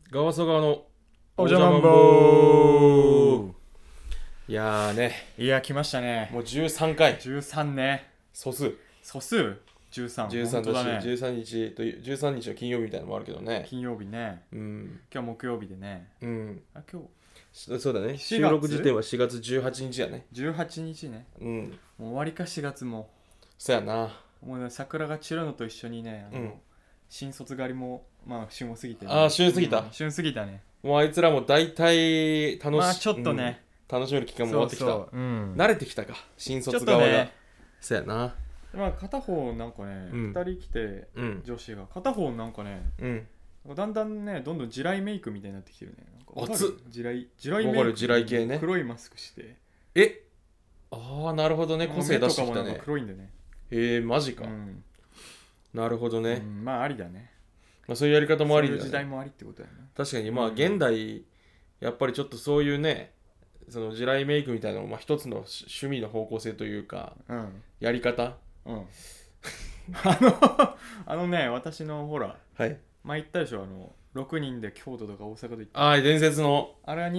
川曽川のおじゃまんぼー。 いやーね、 いや、来ましたね。 もう13回 13ね。 素数素数 13。 13 本当だね。 だし、13日という13日の金曜日みたいなのもあるけどね。 金曜日ね。 うん今日木曜日でね。 あ、 今日そうだね。 4 収録時点は4月18日やね。 18日ね。 うん、 もう終わりか4月も。 そやな。 もうね、桜が散るのと一緒にね、 うん新卒狩りも、まあ、旬を過ぎて、ね。 旬過ぎた旬過ぎたね。 もうあいつらも大体楽し、 まあ、ちょっとね。 楽しめる期間も終わってきた。 そう、 慣れてきたか、新ちょ卒側が。 っとね。 そやな。 まあ、片方なんかね、2人来て、女子が。片方なんかね、だんだんね、どんどん地雷メイクみたいになってきてるね。 熱っ。 地雷メイク。 わかる、地雷系ね。 黒いマスクして。 ああ、なるほどね。個性出してきたね。 黒いんでね。 マジか。なるほどね。 まあ、ありだね。 まあ、そういうやり方もありだね。 そういう時代もありってことだよね。 確かに、まあ、現代、やっぱりちょっとそういうね、その地雷メイクみたいなのも、まあ、一つの趣味の方向性というか、やり方。 あのね、私のほら、 はい。 前言ったでしょ、6人で京都とか大阪と行った。 ああ、伝説のあれは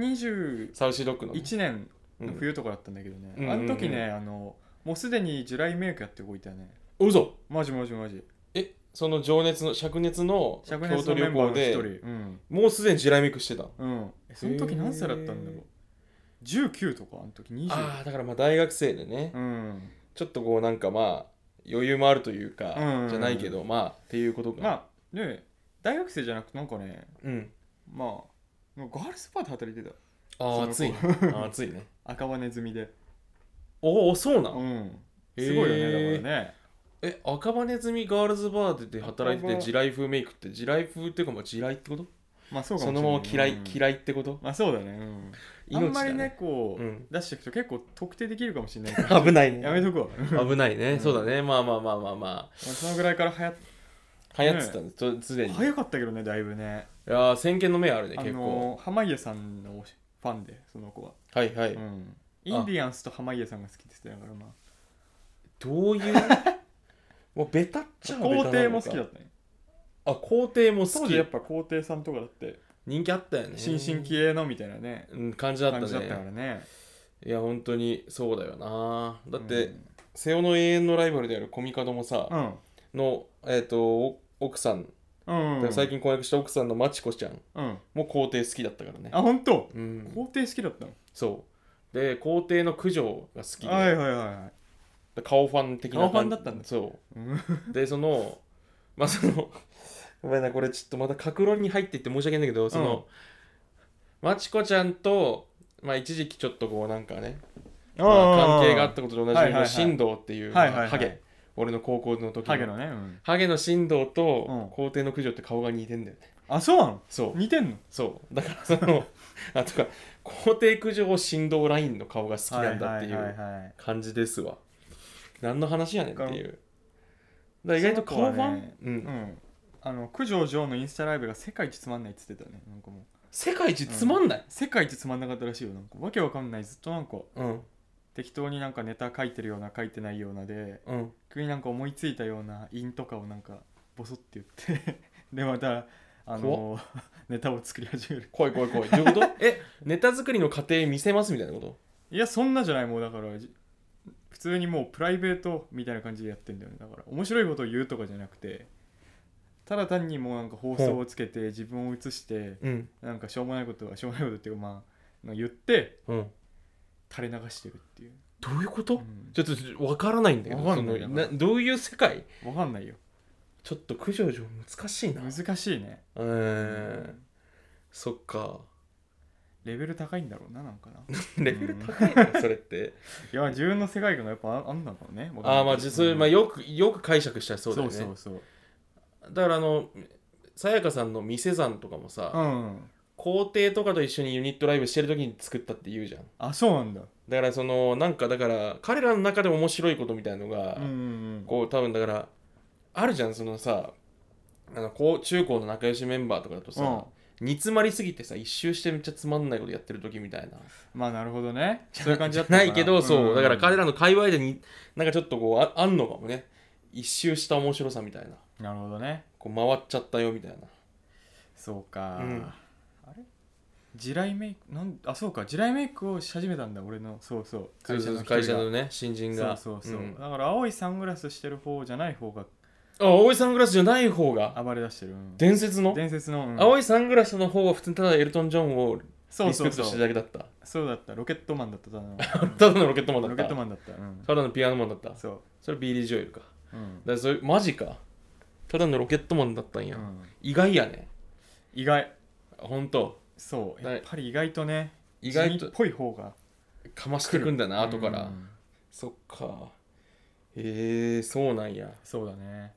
2021 サウシドッグの、 年の冬とかだったんだけどね。あの時ね、もうすでに地雷メイクやって動いたよね。 嘘。 マジ。 その情熱の灼熱の京都旅行で、もうすでに地雷メイクしてた。 その時何歳だったんだろう。19とか、あの時20。 ああ、だからまあ大学生でね、ちょっとこうなんかまあ余裕もあるというか、じゃないけど、まあっていうことか。 まあね、大学生じゃなくてなんかね、まあガールズバーで働いてた。 ああ、暑いね。暑いね。 赤羽済みで。 おお、そうなん。 すごいよね、だからね。 赤羽済みガールズバーで働いてて地雷風メイクって地雷風っていうかまあ地雷ってこと？ まあそうかもしれない。そのまま嫌いってこと？ まあそうだね。あんまりね、こう出していくと結構特定できるかもしれないから。 危ないね。 やめとくわ。 危ないね。そうだね。まあ。 そのぐらいから流行ってたんです。すでに。 早かったけどね、だいぶね。 いや先見の目あるね、結構。 濱家さんのファンで、その子は。 はいはい。 インディアンスと濱家さんが好きって言ってたから、まあ。 どういうもうベタっちゃベタなのか。 皇帝も好きだったね。 あ、皇帝も好き。 当時やっぱ皇帝さんとかだって人気あったよね。 新進気鋭のみたいなね、 感じだったね。 からね。 いや本当にそうだよな。だって、瀬尾の永遠のライバルであるコミカドもさ、の奥さん、最近婚約した奥さんのまちこちゃんも皇帝好きだったからね。 あ、本当？皇帝好きだったの？ そうで、皇帝の九条が好きで、顔ファン的な顔ファンだったんだ。 そうで、まあごめんな、これちょっとまた格論に入っていって申し訳ないんだけど、まちこちゃんと、まあ一時期ちょっとこうなんかね、関係があったことと同じよう進藤っていうハゲ、俺の高校の時ハゲのね、 ハゲの進藤と皇帝の九条って顔が似てんだよね。 あ、そうなの？ そう、 似てんの？ そうだからあとか皇帝九条進藤ラインの顔が好きなんだっていう感じですわ。何の話やねんっていう。だから意外と顔ファン、 九条城のインスタライブが世界一つまんないっつってたね。なんかもう世界一つまんない、 世界一つまんなかったらしいよ。なんかわけわかんない、ずっとなんか、適当になんかネタ書いてるような書いてないようなで、急になんか思いついたような韻とかをなんかボソって言ってでまたネタを作り始める。 怖いどういうことネタ作りの過程見せますみたいなこと？ いや、そんなじゃない。もうだから普通にもうプライベートみたいな感じでやってんだよね。だから面白いことを言うとかじゃなくて、ただ単にもうなんか放送をつけて自分を映して、なんかしょうもないことっていうか、まあ言って、垂れ流してるっていう。 どういうこと？ちょっと分からないんだけど、どういう世界？ 分かんないよ。 ちょっと九条城難しいな。 難しいね。 そっか。 レベル高いんだろうな、なんかな。 レベル高いのそれって。 いや、自分の世界観がやっぱあんだろうね。 まあ実際、よく解釈したらそうだよね。 そうだからさやかさんの店山とかもさ、皇帝とかと一緒にユニットライブしてる時に作ったって言うじゃん。 あ、そうなんだ。 だからなんかだから彼らの中で面白いことみたいのが、こう多分だからあるじゃん。中高の仲良しメンバーとかだとさ、煮詰まりすぎてさ、一周してめっちゃつまんないことやってる時みたいな。 まあなるほどね。そういう感じだったないけど、そうだから彼らの界隈でなんかちょっとこう あんのかもね。一周した面白さみたいな。 なるほどね。 こう回っちゃったよみたいな。 そうか、 うんあれ地雷メイクそうか、地雷メイクをし始めたんだ俺の。そうそう、会社の一人が会社のね新人がそうそうそう、 んだから青いサングラスしてる方じゃない方が青いサングラスじゃない方が暴れ出してる、うん、 伝説の伝説の、うん、 青いサングラスの方は普通にただエルトン・ジョンをそうそうそうリスペクトしてるだけだったそうだった、ロケットマンだったただのただのロケットマンだったロケットマンだった、うん、 ただのピアノマンだったそそれビーリー・ジョエルかう、うんだからそれマジかただのロケットマンだったんや、 うん、 意外やね意外、 ほんとそうやっぱり意外とね、 意外と地味っぽい方がかましてくんだな後から、 うんそっかそうなんやそうだね。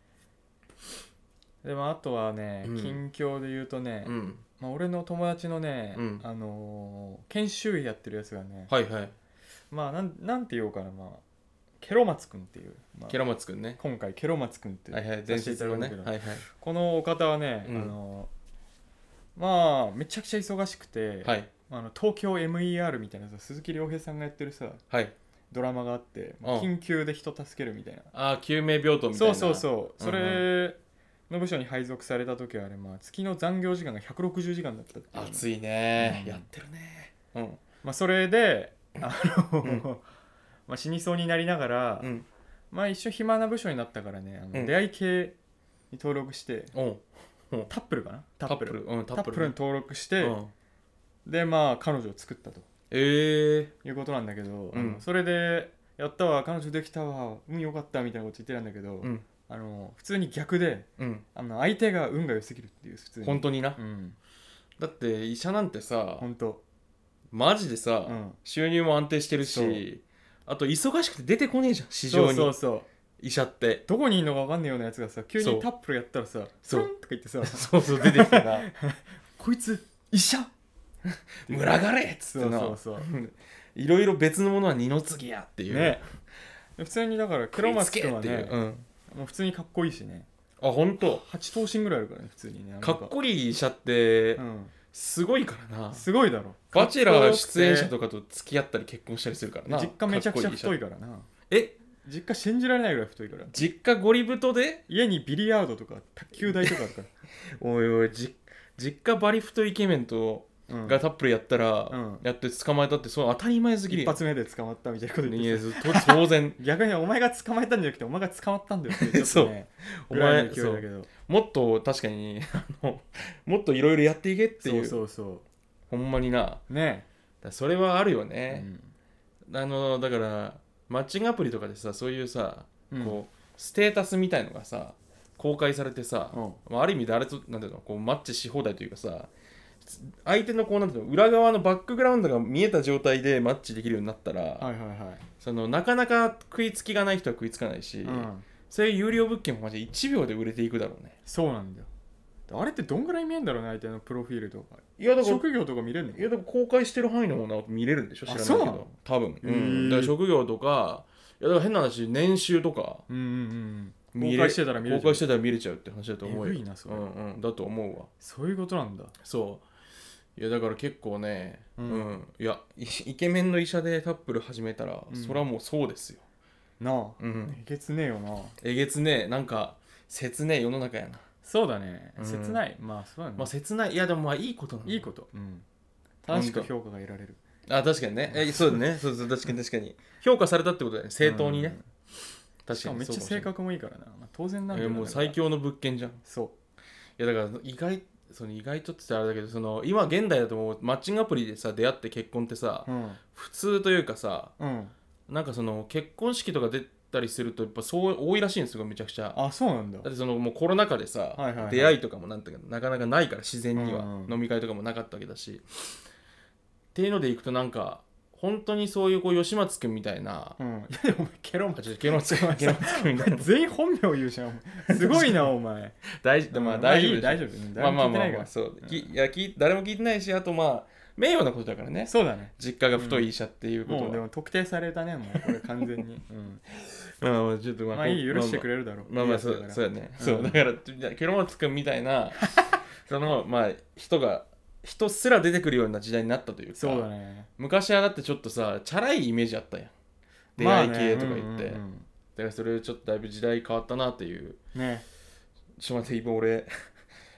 でもあとはね、 うん近況で言うとね、 うんまあ、俺の友達のね、 うん研修医やってるやつがね、 はいはいまあなんて言おうかな、まあケロマツくんっていう、まあケラマツくんね今回ケロマツくんってはいはいさせてい伝説のただくんだけど、 ねはいはいこのお方はね、 うんまあめちゃくちゃ忙しくて、 はい東京 MER みたいなさ、鈴木亮平さんがやってるさはいドラマがあって、 うん緊急で人助けるみたいな、 救命病棟みたいなそうそうそう、そうんれの部署に配属された時はあれ、まあ、月の残業時間が160時間だったっていう、 暑いね、 うんやってるねうんまあ、それでうんまあ死にそうになりながら、 うんまあ一瞬暇な部署になったからね、 うん出会い系に登録して、 おうタップルかな、タップルうんタップルに登録して、 うんでまあ彼女を作ったということなんだけど、 うんそれでやったわ彼女できたわ運良かったみたいなこと言ってたんだけど、 うん普通に逆でうん相手が運が良すぎるっていう、普通に本当になうんだって医者なんてさ本当マジでさうん収入も安定してるそうしあと忙しくて出てこねえじゃん市そう場にそうそう、 医者ってどこにいるのか分かんないようなやつがさ急そうにタップルやったらさそうスルンとか言ってさそうそう出てきたなこいつ医者群がれっつってなそうそういろいろ別のものは二の次やっていうね、普通にだから黒松食いつけ君はねっていう、うん、 もう普通にかっこいいしね、 あ本当 8頭身ぐらいあるからね普通にね、 かっこいい医者ってうんすごいからな、 すごいだろ、 バチェラー出演者かっとかと付き合ったり結婚したりするからなこよくて実家めちゃくちゃ太いかっからな、 こいい医者実家信じられないぐらい太いから、 実家ゴリ太で家にビリヤードとか卓球台とかあるかおいおい実家バリ太イケメンとら、うんがタップルやったら、 うんやって捕まえたってそう当たり前すぎるやん一発目で捕まったみたいなこと言いってや当然逆にお前が捕まえたんじゃなくてお前が捕まったんだよってちょっとねおぐらい前の勢いだけど、 もっと確かにもっといろいろやっていけっていうそうそほんまになだかうねらそれはあるよえ、 ね、だからマッチングアプリとかでさそういうさ、 うんこうステータスみたいのがさ公開されてさ、 うんまあ、ある意味誰となんていうのこうマッチし放題というかさ相手のこうなんていうの裏側のバックグラウンドが見えた状態でマッチできるようになったら、 はいはいはい、 そのなかなか食いつきがない人は食いつかないし、 うん、 そういう有料物件もマジで1秒で売れていくだろうね。 そうなんだよ。あれってどんぐらい見えんだろうね、相手のプロフィールとか。 いやだから職業とか見れるの？ いやだから公開してる範囲のものは見れるんでしょ知らないけそうなのど多分、 へーだから職業とかいやだから変な話年収とかうんうんうん。 見れ公開してたら見れる。 公開してたら見れちゃうって話だと思うよ。 えぐいなそれうんうんだと思うわ。 そういうことなんだ。 そういやだから結構ね、 うんいやイケメンの医者でタップル始めたら、 うんそれはもうそうですよ。 なあ、 うんえげつねえよな。 えげつねえなんか切ねえ世の中やな。 そうだね。 うん切ない。まあそうだね。 まあ切ないいやでもまあいいことなの。 いいこと。うん。正しく評価が得られる。 あ確かにねそうだねそう確かに確かに評価されたってことだよね正当にね、 うん。 確かにしかもめっちゃ性そうかもしれない格もいいからな。まあ、当然なんだよもう最。強の物件じゃん。いそやだから意外とって言ったらあれだけど今現代だともうマッチングアプリでさ出会って結婚ってさ、 う。うん。 普通というかさうん。 なんか結婚式とか出たりするとやっぱそう多いらしいんですよめちゃくちゃ。 あ、そうなんだ。 だってもうコロナ禍でさ、 はいはいはい出会いとかもなんていうかなかなかないから自然には、 うんうん飲み会とかもなかったわけだしっていうのでいくとなんか本当にそういう吉松くんみたいな、 うん。いやでもお前ケロマあちょっとケロ松くんケロ松くんみたいな全員本名言うじゃん。すごいな、お前。 まあうん大丈夫でしょ大丈夫。 まあまあまあまあ誰も聞いてないからそう、誰も聞いてないしあとまあ名誉なことだからねそうだね。 実家が太い医者っていうことは、 もうでも特定されたね、もうこれ完全に。うん。 まあまあちょっとまあいい、許してくれるだろう。 まあまあいいやつだからそうやね、 うんそうだからケロマツくんみたいなまあ人すら出てくるような時代になったというかそうだね。 昔はだってちょっとさチャラいイメージあったやん出会い系とか言って、 まあねだからそれちょっとだいぶ時代変わったなっていうね。 ちょっと待って今俺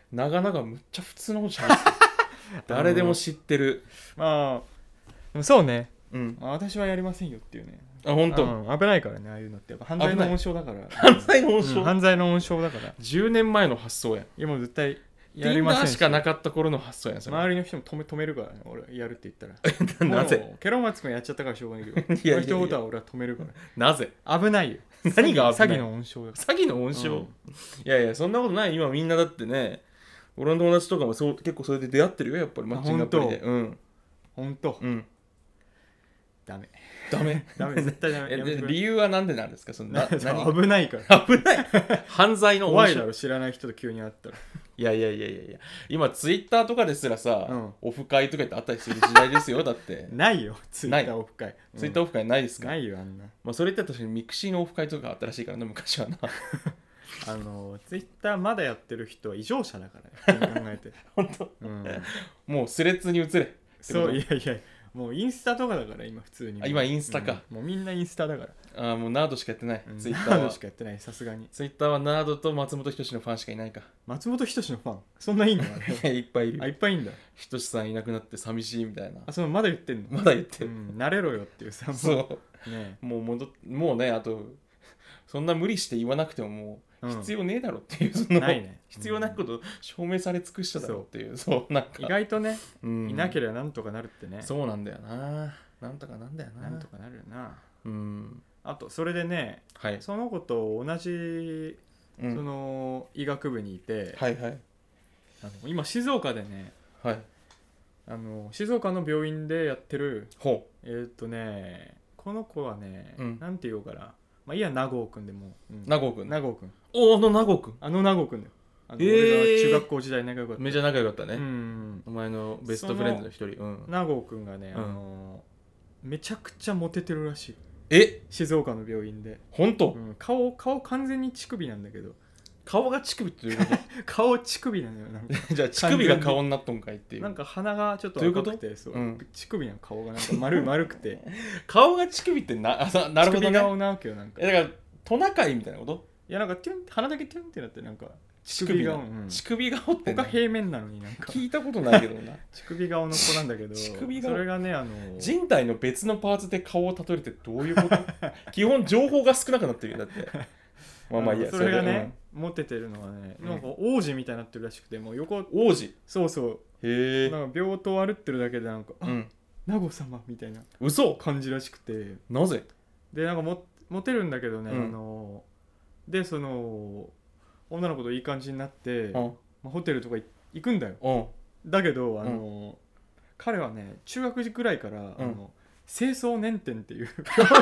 長々むっちゃ普通のことしゃべって誰でも知ってる。 まあそうね、 うん私はやりませんよっていうね。 あ本当、 危ないからね、ああいうのってやっぱ犯罪の温床だから。 犯罪の温床、 犯罪の温床だから 10年前の発想やん。 今絶対やりません Tinder しかなかった頃の発想やんそれ。 周りの人も止めるからね、俺やるって言ったらなぜもうケロマツ君やっちゃったからしょうがないけどいやいやいや一言は俺は止めるかなぜら。危ないよ何が危ない詐欺の温床だか詐欺の温床、いやいやそんなことない。今みんなだってね、俺の友達とかも結構それで出会ってるよやっぱりマッチングアプリで。うんら。ほんとダメダメ絶対ダメ。 理由はなんでなんですかそんな危ないから危ない犯罪の温床。 怖いだろ、知らない人と急に会ったら。 いや今ツイッターとかですらさ、オフ会とかってあったりする時代ですよだってないよツイッターオフ会。 ツイッターオフ会ないですか。 ないよあんな。 まあそれって確かにミクシーのオフ会とかあったらしいからな昔はなツイッターまだやってる人は異常者だからね、考えて本当、もうスレッズに移れ。 そういやもうインスタとかだから今普通に。 今インスタか、 もうみんなインスタだから。 もうナードしかやってない、ツイッターは。 ナードしかやってない、さすがに。 ツイッターはナードと松本人志のファンしかいないか。 松本人志のファンそんないいんだねいっぱいいる。 いっぱいいんだ。 人志さんいなくなって寂しいみたいな。 そのまだ言ってんの。 まだ言ってる、 慣れろよっていうさ。 そうね、 もうね、あとそんな無理して言わなくてももう必要ねえだろっていう、そのないね、 必要ないこと証明され尽くしただろっていう、そうなんか意外とね、 いなければなんとかなるってね。 そうなんだよな、なんとかなんだよな、 なんとかなるよな。あとそれでね、その子と同じその医学部にいて、今静岡でね、静岡の病院でやってるこの子はね、なんて言おうかな、まあいいや、名郷くんでも。 名郷くん。 名郷くん。 名郷くん。 名郷くんだよ。俺が中学校時代仲良かった。 めちゃ仲良かったね。お前のベストフレンドの一人。 名郷くんがね、めちゃくちゃモテてるらしい。静岡の病院で。 ほんと？ 顔完全に乳首なんだけど。 顔が乳首ってどういうこと？ 顔乳首なのよ。 じゃあ乳首が顔になっとんかいっていう。 なんか鼻がちょっと赤くて、乳首の顔がなんか丸くて。 顔が乳首ってなるほどね。 乳首顔なわけよ、なんか。 だからトナカイみたいなこと？ いやなんか鼻だけテュンってなってなんか乳首顔。乳首顔って他平面なのになんか聞いたことないけどな。 乳首顔の子なんだけど、 乳首顔。 それがね人体の別のパーツで顔を例えるってどういうこと？基本情報が少なくなってるよだって。まあまあいいや。 それがね、モテてるのはね、なんか王子みたいになってるらしくて、もう横王子。 そうそう。 へえ。 なんか病棟歩ってるだけでなんか名護様みたいな感じらしくて。 なぜ？ でなんかモテるんだけどね、でその女の子といい感じになって、ホテルとか行くんだよ。だけど彼はね、中学時くらいから精巣年点っていう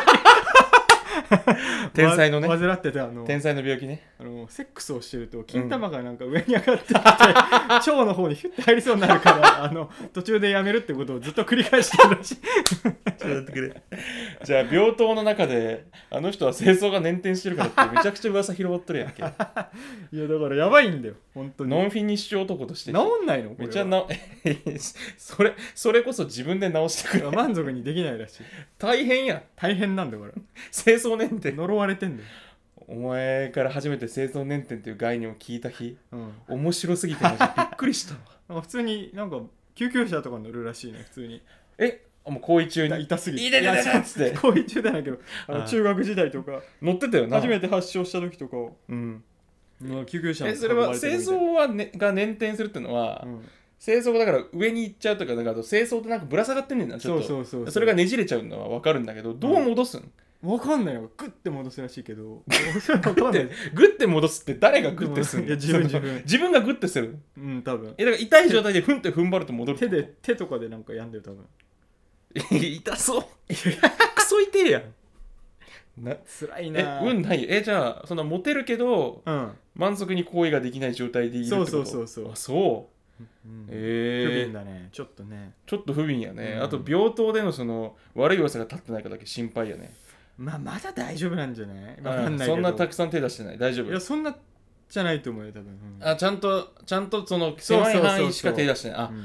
天才のね、 患ってて天才の病気ね。 セックスをしてると金玉がなんか上に上がってきて、腸の方にヒュッて入りそうになるから途中でやめるってことをずっと繰り返してるらしい。ちょっと待ってくれ。 じゃあ病棟の中であの人は精巣が捻転してるからってめちゃくちゃ噂広まっとるやんけ。いやだからやばいんだよ本当に。 ノンフィニッシュ男として治んないの？ めっちゃそれこそ自分で治してくる。 満足にできないらしい。 大変やん。 大変なんだから。 精巣捻転呪われてんだよ。 お前から初めて精巣捻転っていう概念を聞いた日、面白すぎてマジびっくりしたわ。 なんか普通になんか救急車とか乗るらしいね、普通に。 もう行為中に痛すぎて。 いやっつって行為中じゃないけど、中学時代とか乗ってたよな。 初めて発症した時とか、救急車それは精巣が捻転するっていうのは、精巣がだから上に行っちゃうとか、だから精巣ってなんかぶら下がってんねんな、ちょっと。それがねじれちゃうのは分かるんだけど、どう戻すん？ 分かんないよ。グッて戻すらしいけど。 グッて戻すって誰がグッてするの？自分がグッてする。 多分。 だから痛い状態でふんって踏ん張ると戻る。 手とかでなんかやんでる多分。 痛そう。クソ痛えやん。 辛いな。 ない。じゃあそのモテるけど満足に行為ができない状態でいるってこと？そう。 不憫だね。ちょっと不憫やね。あと病棟でのその悪い噂が立ってないかだけ心配やね。 まだ大丈夫なんじゃない？わかんないけど。そんなたくさん手出してない。大丈夫。 いやそんなじゃないと思うよ多分。 ちゃんとその狭い範囲しか手出してない。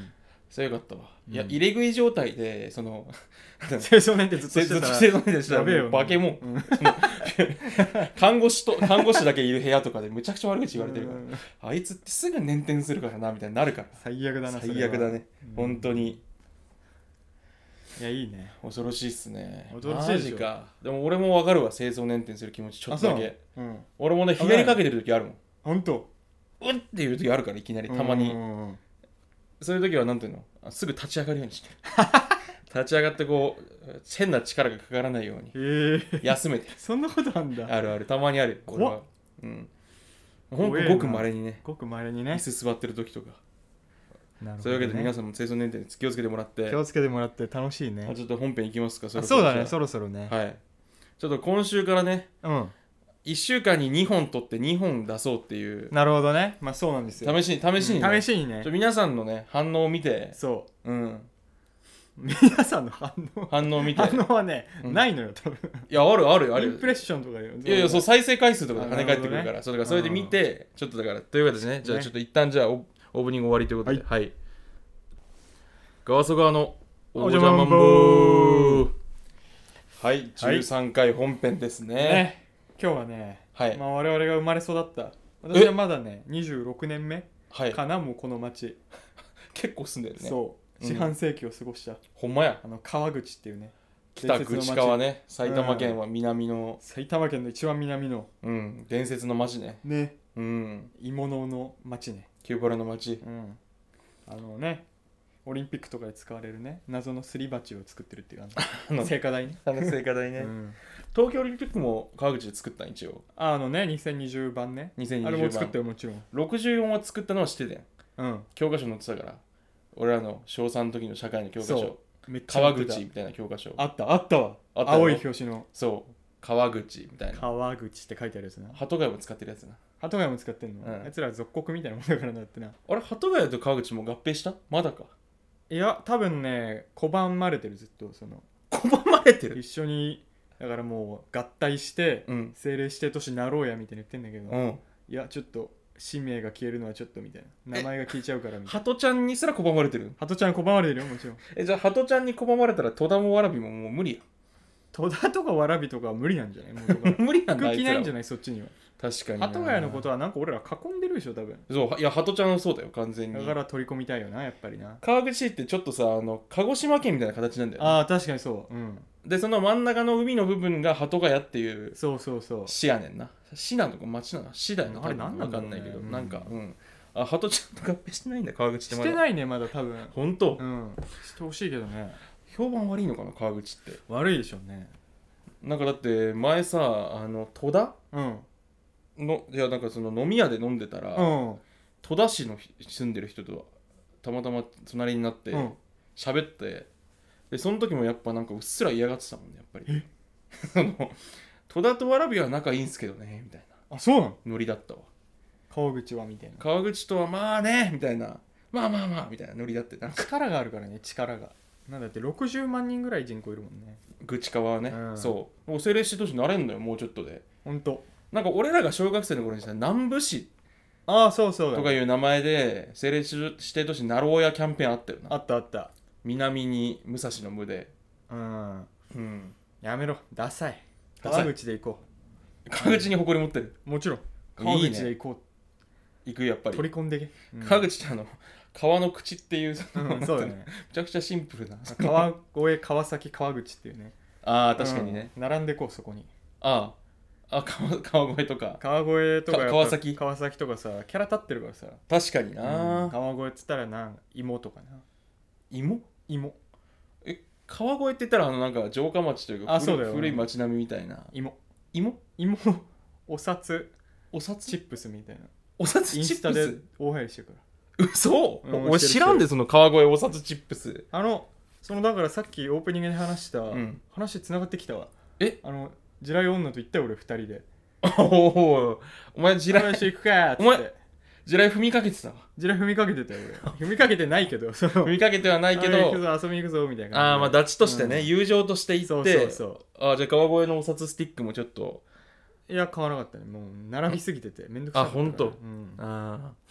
それよかったわ、いやうん入れ食い状態でその清掃年ってずっとしてたら生存でしたやべえよら化け物、 うん看護師だけいる部屋とかでむちゃくちゃ悪口言われてるから、 うんあいつってすぐ捻転するからなみたいになるから最悪だな最悪だね、 うん本当にいやいいね恐ろしいっすね。 恐ろしいでしょマジか。でも俺も分かるわ、清掃捻転する気持ちちょっとだけ。 うん俺もね、ひねりかけてる時あるもん。 本当うんっていう時あるから、いきなりたまに。 うんそういう時はなんていうの、すぐ立ち上がるようにしてる。立ち上がってこう、変な力がかからないように休めてる。 そんなことあんだあるある、たまにある。 怖っ俺は。うん。ほん怖えなとごく稀にね、 ごく稀にね椅子座ってる時とか。 なるほどねそういうわけで皆さんも清掃捻転気をつけてもらって気、をつけてもらって楽しいねちょっと本編いきますか、 あそうだねそそろそろねはい。ちょっと今週からね、 うん 1週間に2本撮って2本出そうっていうなるほどねまあそうなんですよ試しにね、 試しにね皆さんのね反応を見て、 そうん、 う皆さんの反反応を見て応はねうんないのよ多分いやあるあるインプレッションとかよいやいやそう再生回数とかで跳ね返ってくるあなるほどねから、そうだからそれで見てちょっとだからというわけでね、じゃあちょっと一旦じゃあオープニング終わりということで、はいガワソガワのおじゃまんぼーはい13回本編ですね、 ね今日はねはいまあ我々が生まれ育った私はまだね26年目はいかなもうこの町結構住んでるねそう四半世紀を過ごしたほんまや川口っていうね北伝説の町口川ね、埼玉県は南の埼玉県の一番南のうん伝説の町ね、 ねうん鋳物の町ねキューバラの町、 うんねオリンピックとかで使われるね謎のすり鉢を作ってるっていうあの聖火台ね聖火台ね、 うん東京オリンピックも川口で作ったん一応ね2020番ね 2020 あれも作っ番たよもちろん 64は作ったのは知ってたやんうん教科書載ってたから俺らの小3の時の社会の教科書そうめっちゃ川載ってた口みたいな教科書あったわあったよ青い表紙のそう川口みたいな川口って書いてあるやつな鳩ヶ谷も使ってるやつな鳩ヶ谷も使ってんの、 うんあいつら属国みたいなもんだからなってなあれ鳩ヶ谷と川口も合併したまだかいや多分ね拒まれてるずっとその拒まれてる一緒にだからもう合体してうん政令指定都市になろうやみたいに言ってんだけど、 うんいやちょっと氏名が消えるのはちょっとみたいな名前が消えちゃうからみたいな鳩ちゃんにすら拒まれてる鳩ちゃん拒まれてるよもちろんじゃあ鳩ちゃんに拒まれたら戸田もわらびももう無理や戸田とかわらびとかは無理なんじゃないもうだから無理なんだ空気ないんじゃいないそっちにはつらは確かにな鳩ヶ谷のことはなんか俺ら囲んでるでしょ多分そういや鳩ちゃんはそうだよ完全にだから取り込みたいよなやっぱりな川口市ってちょっとさ鹿児島県みたいな形なんだよねああ確かにそううんでその真ん中の海の部分が鳩ヶ谷っていうそうそうそう市やねんな市なのか町なの市だよなあれ多分何なんだろうねわかんないけど、 うんなんかあ鳩ちゃんと合併してないんだ川口ってまだしてないねまだ多分本当、 うんしてほしいけどね評判悪いのかな川口って悪いでしょうねなんかだって前さ戸田うんのいやなんかその飲み屋で飲んでたら、 うん戸田市の住んでる人とたまたま隣になってうん喋って、でその時もやっぱなんかうっすら嫌がってたもんねやっぱりあの戸田とわらびは仲いいんすけどねみたいなあそうなのノリだったわ川口はみたいな川口とはまあねみたいなまあまあまあみたいなノリだってなんか力があるからね力がなんだって60万人ぐらい人口いるもんね愚痴川はね、 うんそう政令指定都市なれんのよもうちょっとでほんとなんか俺らが小学生の頃にさ南部市ああそうそうだとかいう名前で政令指定都市なろうやキャンペーンあったよなあったあった南に武蔵の無でうんうんやめろダサいダサい川口で行こ川口に誇り持ってるうもちろんい川いね口で行こ行くやっぱうり取り込んでけ、うん川口って川の口っていううんそうだねめちゃくちゃシンプルな川越川崎川口っていうねああ確かにね、 うん並んでこうそこにあ川越とか川越とかやっぱ川崎川崎とかさキャラ立ってるからさ、 確かにな、 川越っつったらな芋とかな芋芋川越って言ったらなんか城下町というかあそうだよ古い町並みみたいな芋芋お札お札チップスみたいなお札インチップスタでス大流行りしてるから嘘、 うん俺知らんでその川越お札チップスそのだからさっきオープニングで話した、 ん話つながってきたわえ地雷女と言ったよ俺二人でお前地雷話行くかっつお前って地雷踏みかけてたわ地雷踏みかけてたよ俺踏みかけてないけどその踏みかけてはないけど行くぞ遊びに行くぞみたいな感じでああまあダチとしてね、 うん友情として行そうってそうそあじゃあ川越のお札スティックもちょっとういや買わなかったねもう並びすぎててめんどくさかったからあほんとうんああ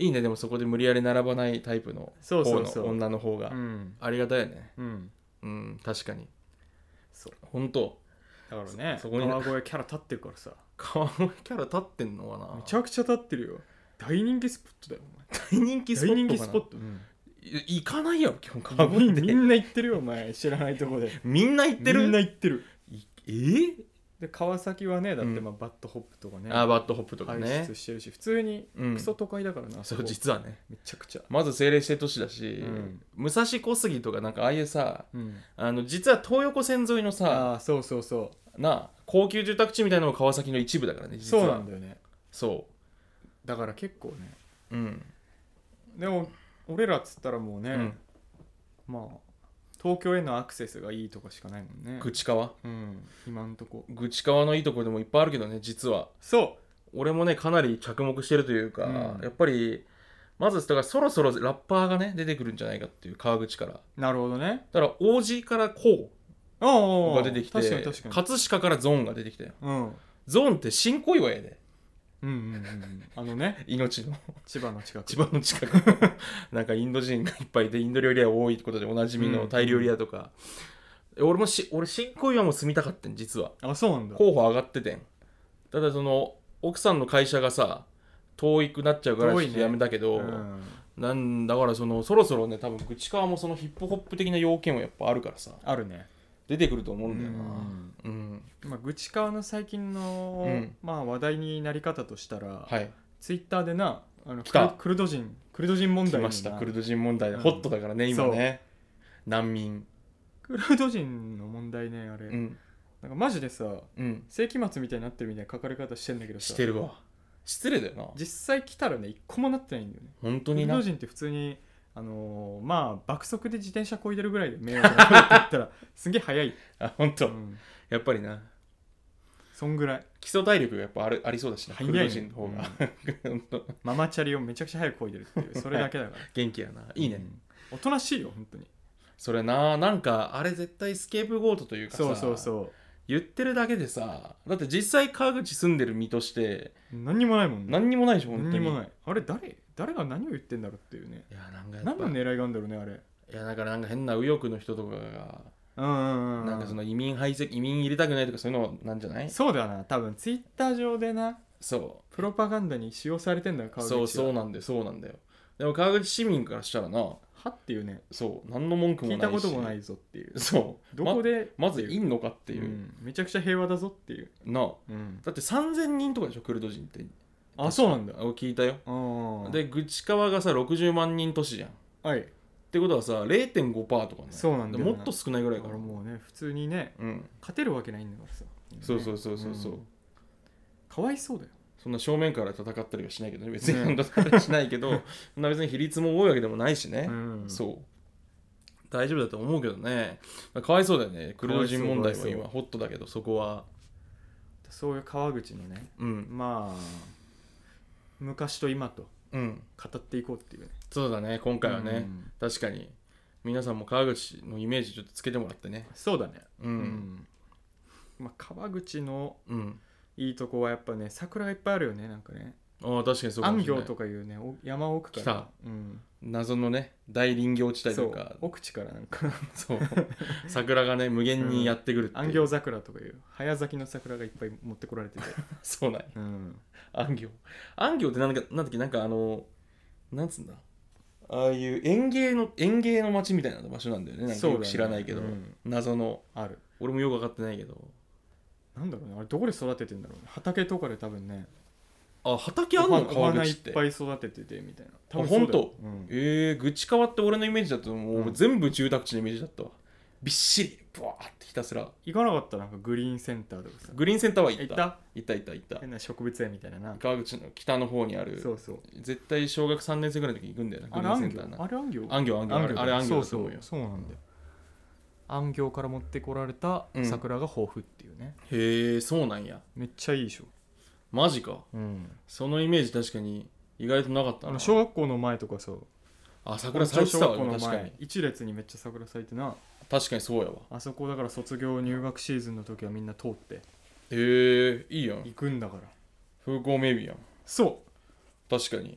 いいね。でもそこで無理やり並ばないタイプのそうそ方のうそう女の方がうんありがたいよね。 うんうん、確かに。 そうほんとだからねそこに川越キャラ立ってるからさ川越キャラ立ってんのかな。 めちゃくちゃ立ってるよ大人気スポットだよお大人気スポ前大人ットかな。 気スポット、 行かないやろ基本川越ってみんな行ってるよお前知らないとこでみんな行ってる。 みんな行ってるえで川崎はねだってうんまあバッドホップとかねあ、バッドホップとか排ね出。してるし普通にうんクソ都会だからな、 そうこ実はね。 めちゃくちゃまず政令指定都市だし、 うん武蔵小杉とかなんかああいうさ、 うん実は東横線沿いのさああそうそうそ高級住宅地みたいなのも川崎の一部だからねう実は。 そうなんだよねそだから結構ねう。うん。 でも俺らっつったらもうね、 うん。 まあ東京へのアクセスがいいとかしかないもんね口川今んとこ口川のいいところでもいっぱいあるけどね実は。 そ俺もねかなり着目してるというか、 うんやっぱりまずだからそろそろラッパーがね出てくるんじゃないかっていう川口から。 うなるほどねだから王子からこうああが出てきて、 確かに確かに葛飾からゾーンが出てきたよ。 うんゾーンって新小岩やで。 うんうんうんあのね命の千葉の近く千葉の近くなんかインド人がいっぱいいてインド料理屋多いってことでおなじみのタイ料理屋とか、俺新小岩も住みたかったん実は。 あそうなんだ候補上がっててん。ただその奥さんの会社がさ遠くなっちゃうから遠いねやめたけど、なんだからそろそろね多分口川もそのヒップホップ的な要件はやっぱあるからさあるね出てくると思うんだよな。 まあ、愚痴川の最近の、 うんまあ、話題になり方としたら、 はい。 ツイッターでな来たクルド人問題にな来ました。クルド人問題、 うんホットだからね今ね。難民。 クルド人の問題ねあれ、 うんなんかマジでさうん。 世紀末みたいになってるみたいな書かれ方してんだけどさしてるわ。失礼だよな。 実際来たらね一個もなってないんだよね本当になクルド。人って普通にまあ爆速で自転車こいでるぐらいで迷惑なことって言ったらすげえ速い、 あ本当、 うん、 やっぱりな。 そんぐらい基礎体力がやっぱありそうだしな。 速いねクルド人の方が。本当ママチャリをめちゃくちゃ速くこいでるっていうそれだけだから元気やな。いいね。 うんおとなしいよ本当にそれな、なんかあれ絶対スケープゴートというかさ、 そう言ってるだけでさ、だって実際川口住んでる身として何にもないもんね何にもないでしょ本当に。 何にもないあれ誰が何を言ってんだろうっていうねいやなんかやっ何ぱの狙いがあるんだろうねあれいやだからなんか変な右翼の人とかがなんかそのの移民入れたくないとかそういうのなんじゃない？ そうだよな多分ツイッター上でなそプロパガンダに使用されてんだよう川口はそうなんだよそうなんだよ。でも川口市民からしたらな、 はっていうねそう何の文句もないし聞いたこともないぞっていうそうどこでまずっていんのかっていう、 めちゃくちゃ平和だぞっていう、 なあだって3000人とかでしょクルド人ってあそうなんだ聞いたよ。 でで口川がさ60万人都市じゃんっはいてことはさ 0.5% とかね。 そうなんだよなもっと少ないぐらいだかかな。 らもうね普通にね勝てるわけないんだからさそうそう、 かわいそうだよそんな正面から戦ったりはしないけどね別にね戦ったりはしないけどそんな別に比率も多いわけでもないしね、そう大丈夫だと思うけどね。かわいそうだよねクルド人問題は今ホットだけどそこはそういう川口のねまあ昔と今と語っていこうっていうねそうだね今回はね、確かに皆さんも川口のイメージちょっとつけてもらってね。 そうだねまあ川口のいいとこはやっぱね桜がいっぱいあるよねなんかね確かにそうかもしれない。 安行とかいうね山奥から来た謎のね大林業地帯というか奥地からなんかそう桜がね無限にやってくるっていう、 安行桜とかいう早咲きの桜がいっぱい持ってこられててそうなんや、安行ってなんだっけなんかなんつうんだああいう園芸の街みたいな場所なんだよね。なんかよく知らないけど、謎のある俺もよく分かってないけどなんだろうねあれどこで育ててんだろうね畑とかで多分ね畑あんの川口ってお花いっぱい育てててみたいなあ本当口川って俺のイメージだともう全部住宅地のイメージだったわ。びっしりブワーってひたすら。 行かなかったなんかグリーンセンターとかさグリーンセンターは行った行った行った変な植物園みたいなな川口の北の方にあるそう絶対小学3年生ぐらいの時行くんだよなグリーンセンターな。 あれ安行あれ安行だと思うよ。 そうなんだよ安行から持ってこられた桜が豊富っていうね、 へえそうなんや。 めっちゃいいでしょマジか、そのイメージ確かに意外となかったな。 小学校の前とかさ桜咲いてたわ小学校の確かに前一列にめっちゃ桜咲いてな確かにそうやわ。 あそこだから卒業入学シーズンの時はみんな通ってへえいいやん行くんだから風光明媚やん。 そ確かにう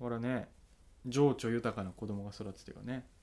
ほらね、情緒豊かな子供が育つというかね。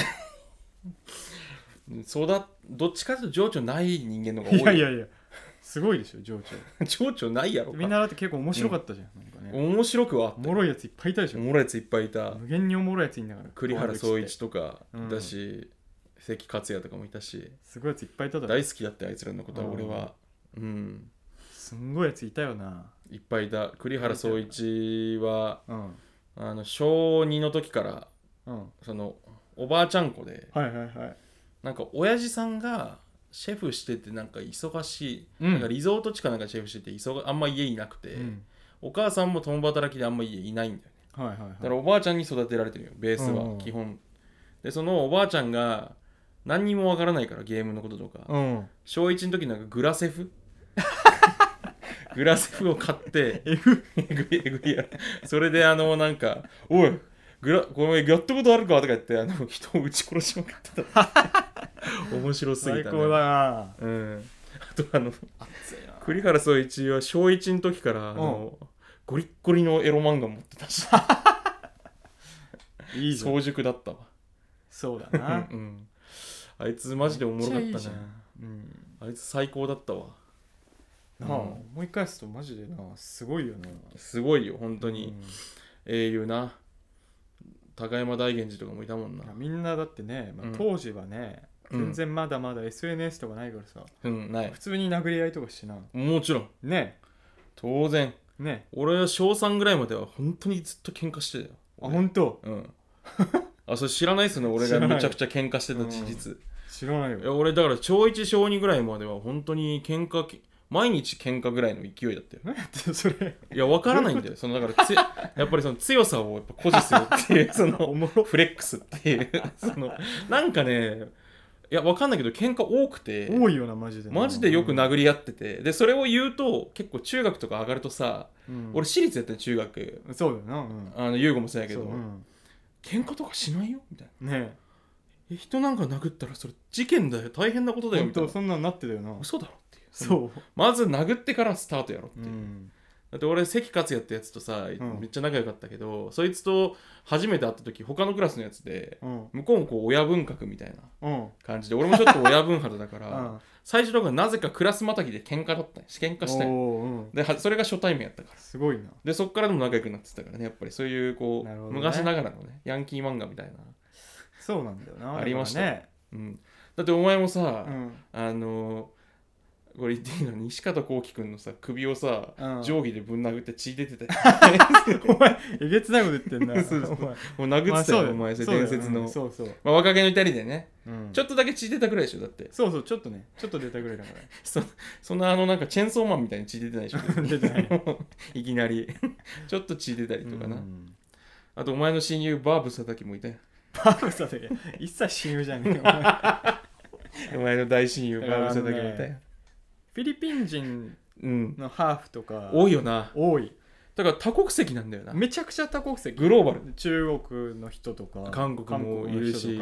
どっちかというと情緒ない人間の方が多い。 いやいやいや、すごいでしょ情緒。 情緒ないやろか。 みんなだって結構面白かったじゃん、なんかね。 面白くはあったおもろいやついっぱいいたでしょ。 おもろいやついっぱいいた。 無限におもろいやついんだから。 栗原宗一とかうんいたし、関克也とかもいたし、 すごいやついっぱいいただろ。 大好きだってあいつらのことは俺は。 すんごいやついたよな。 いっぱいいた。栗原宗一はうん。 小2の時からうん。 そのおばあちゃん子で、 はいはいはい。 なんか親父さんがシェフしててなんか忙しい、 うんなんかリゾート地かなんかシェフしててあんま家いなくて、お母さんも共働きであんま家いないんだよね。 はいはいはい。 だからおばあちゃんに育てられてるよ、ベースは基本。でそのおばあちゃんが何にもわからないから、ゲームのこととか、小1の時なんかグラセフグラセフを買ってえぐいやそれでなんかおいこれやったことあるかとか言って人を撃ち殺しまくってた面白すぎたね。 最高だな。 あと栗原宗一は小1の時からゴリッゴリのエロ漫画持ってたしいいじゃん。 早熟だったわ。 そうだな。 あいつマジでおもろかったね。あいつ最高だったわ。 思い返すとマジでな、すごいよな。 すごいよ本当に。英雄な高山大源氏とかもいたもんな。 みんなだってね、当時はね、全然まだまだ SNS とかないからさ、 ない。 普通に殴り合いとかしてな。 もちろんね。 当然ね。 俺は小3ぐらいまでは本当にずっと喧嘩してたよ。 あ、本当。 それ知らないっすね。俺がめちゃくちゃ喧嘩してた事実。 知らないよ。 いや俺だから小1小2ぐらいまでは本当に毎日喧嘩ぐらいの勢いだったよ。 何やってそれ。 いや分からないんだよ。だからやっぱりその強さをやっぱ誇示するっていうそのフレックスっていうなんかね、いや分かんないけど喧嘩多くて、 多いよなマジで。 マジでよく殴り合ってて、でそれを言うと結構中学とか上がるとさ、俺私立やったよ中学。 そうだよな。 優吾もそうやけど、喧嘩とかしないよみたいな。 ねえ。人なんか殴ったらそれ事件だよ、大変なことだよみたいな。 そんなのなってたよな。 嘘だろっていう。 そう。 まず殴ってからスタートやろっていう。だって俺関克也ってやつとさ、めっちゃ仲良かったけど、そいつと初めて会った時他のクラスのやつで、向こうもこう親分格みたいな感じで、俺もちょっと親分肌だから、最初の方がなぜかクラスまたぎで喧嘩だったん喧嘩したんで、それが初対面やったから。 すごいな。 でそっからでも仲良くなってたからね、やっぱりそういうこう、昔ながらのねヤンキー漫画みたいな。 そうなんだよな。 ありましたね。だってお前もさ、これ言っていいの、西方幸輝くんのさ首をさ、定規でぶん殴って血出てたよお前えげつないこと言ってんな。 もう殴ってたよ、お前。それ伝説の若気の至りでね、ちょっとだけ血出たぐらいでしょ。だってそうちょっとね、ちょっと出たぐらいだからそんななんかチェーンソーマンみたいに血出てないでしょ出てないいきなりちょっと血出たりとかな。あとお前の親友バーブ佐々木もいたよ。 バーブ佐々木一切親友じゃねえよお前の大親友バーブ佐々木もいたよ。 フィリピン人のハーフとか多いよな。 多い。 だから多国籍なんだよな。 めちゃくちゃ多国籍。 グローバル。 中国の人とか韓国もいるし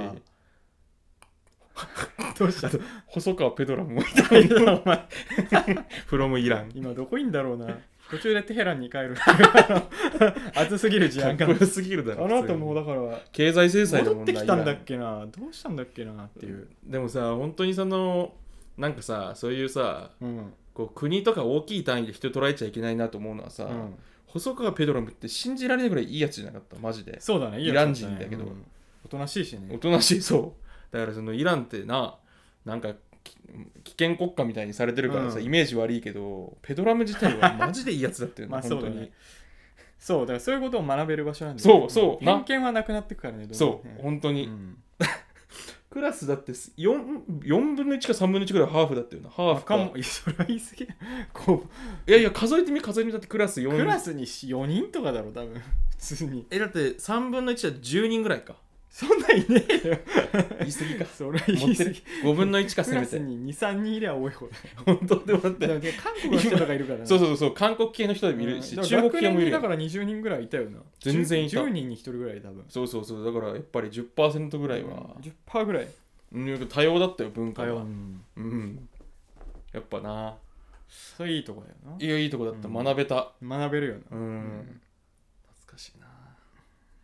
どうした細川ペドラムもいたよお前フロムイラン。 今どこいんだろうな。途中でテヘランに帰る熱すぎる事案かっこよすぎるだろ。 あの後もうだから経済制裁の問題戻ってきたんだっけな、どうしたんだっけなっていう。 でもさ本当になんかさ、そういうさ、こう国とか大きい単位で人捉えちゃいけないなと思うのはさ、細川ペドラムって信じられないぐらいいいやつじゃなかったマジで。 そうだね、 イラン人だけど、 おとなしいしね。 おとなしい。そうだからそのイランってなんか危険国家みたいにされてるからさ、イメージ悪いけどペドラム自体はマジでいいやつだってる本当に。そうだからそういうことを学べる場所なんだよ。 そう偏見はなくなってくからね。 そう本当に。クラスだって4分の1か3分の1ぐらいハーフだったよな。ハーフかも。 それは言い過ぎ。 いや数えてみだってクラス4人。 クラスに4人とかだろ多分普通に。 だって3分の1は10人ぐらいか。 そんないねえよ。 言い過ぎか。 それ言い過ぎ。 5分の1かせめて。 クラスに 2,3 人いれば多い方だ。 本当でもだって韓国の人とかいるからね。 そう韓国系の人もいるし、中国系もいる。 だから20人ぐらいいたよな。 全然いた。 10人に1人ぐらい多分。 そうだからやっぱり 10% ぐらいは、 10% ぐらい多様だったよ文化は。やっぱな、 それいいとこだよな。 いいとこだった。学べた。 学べるよな。 懐かしいな。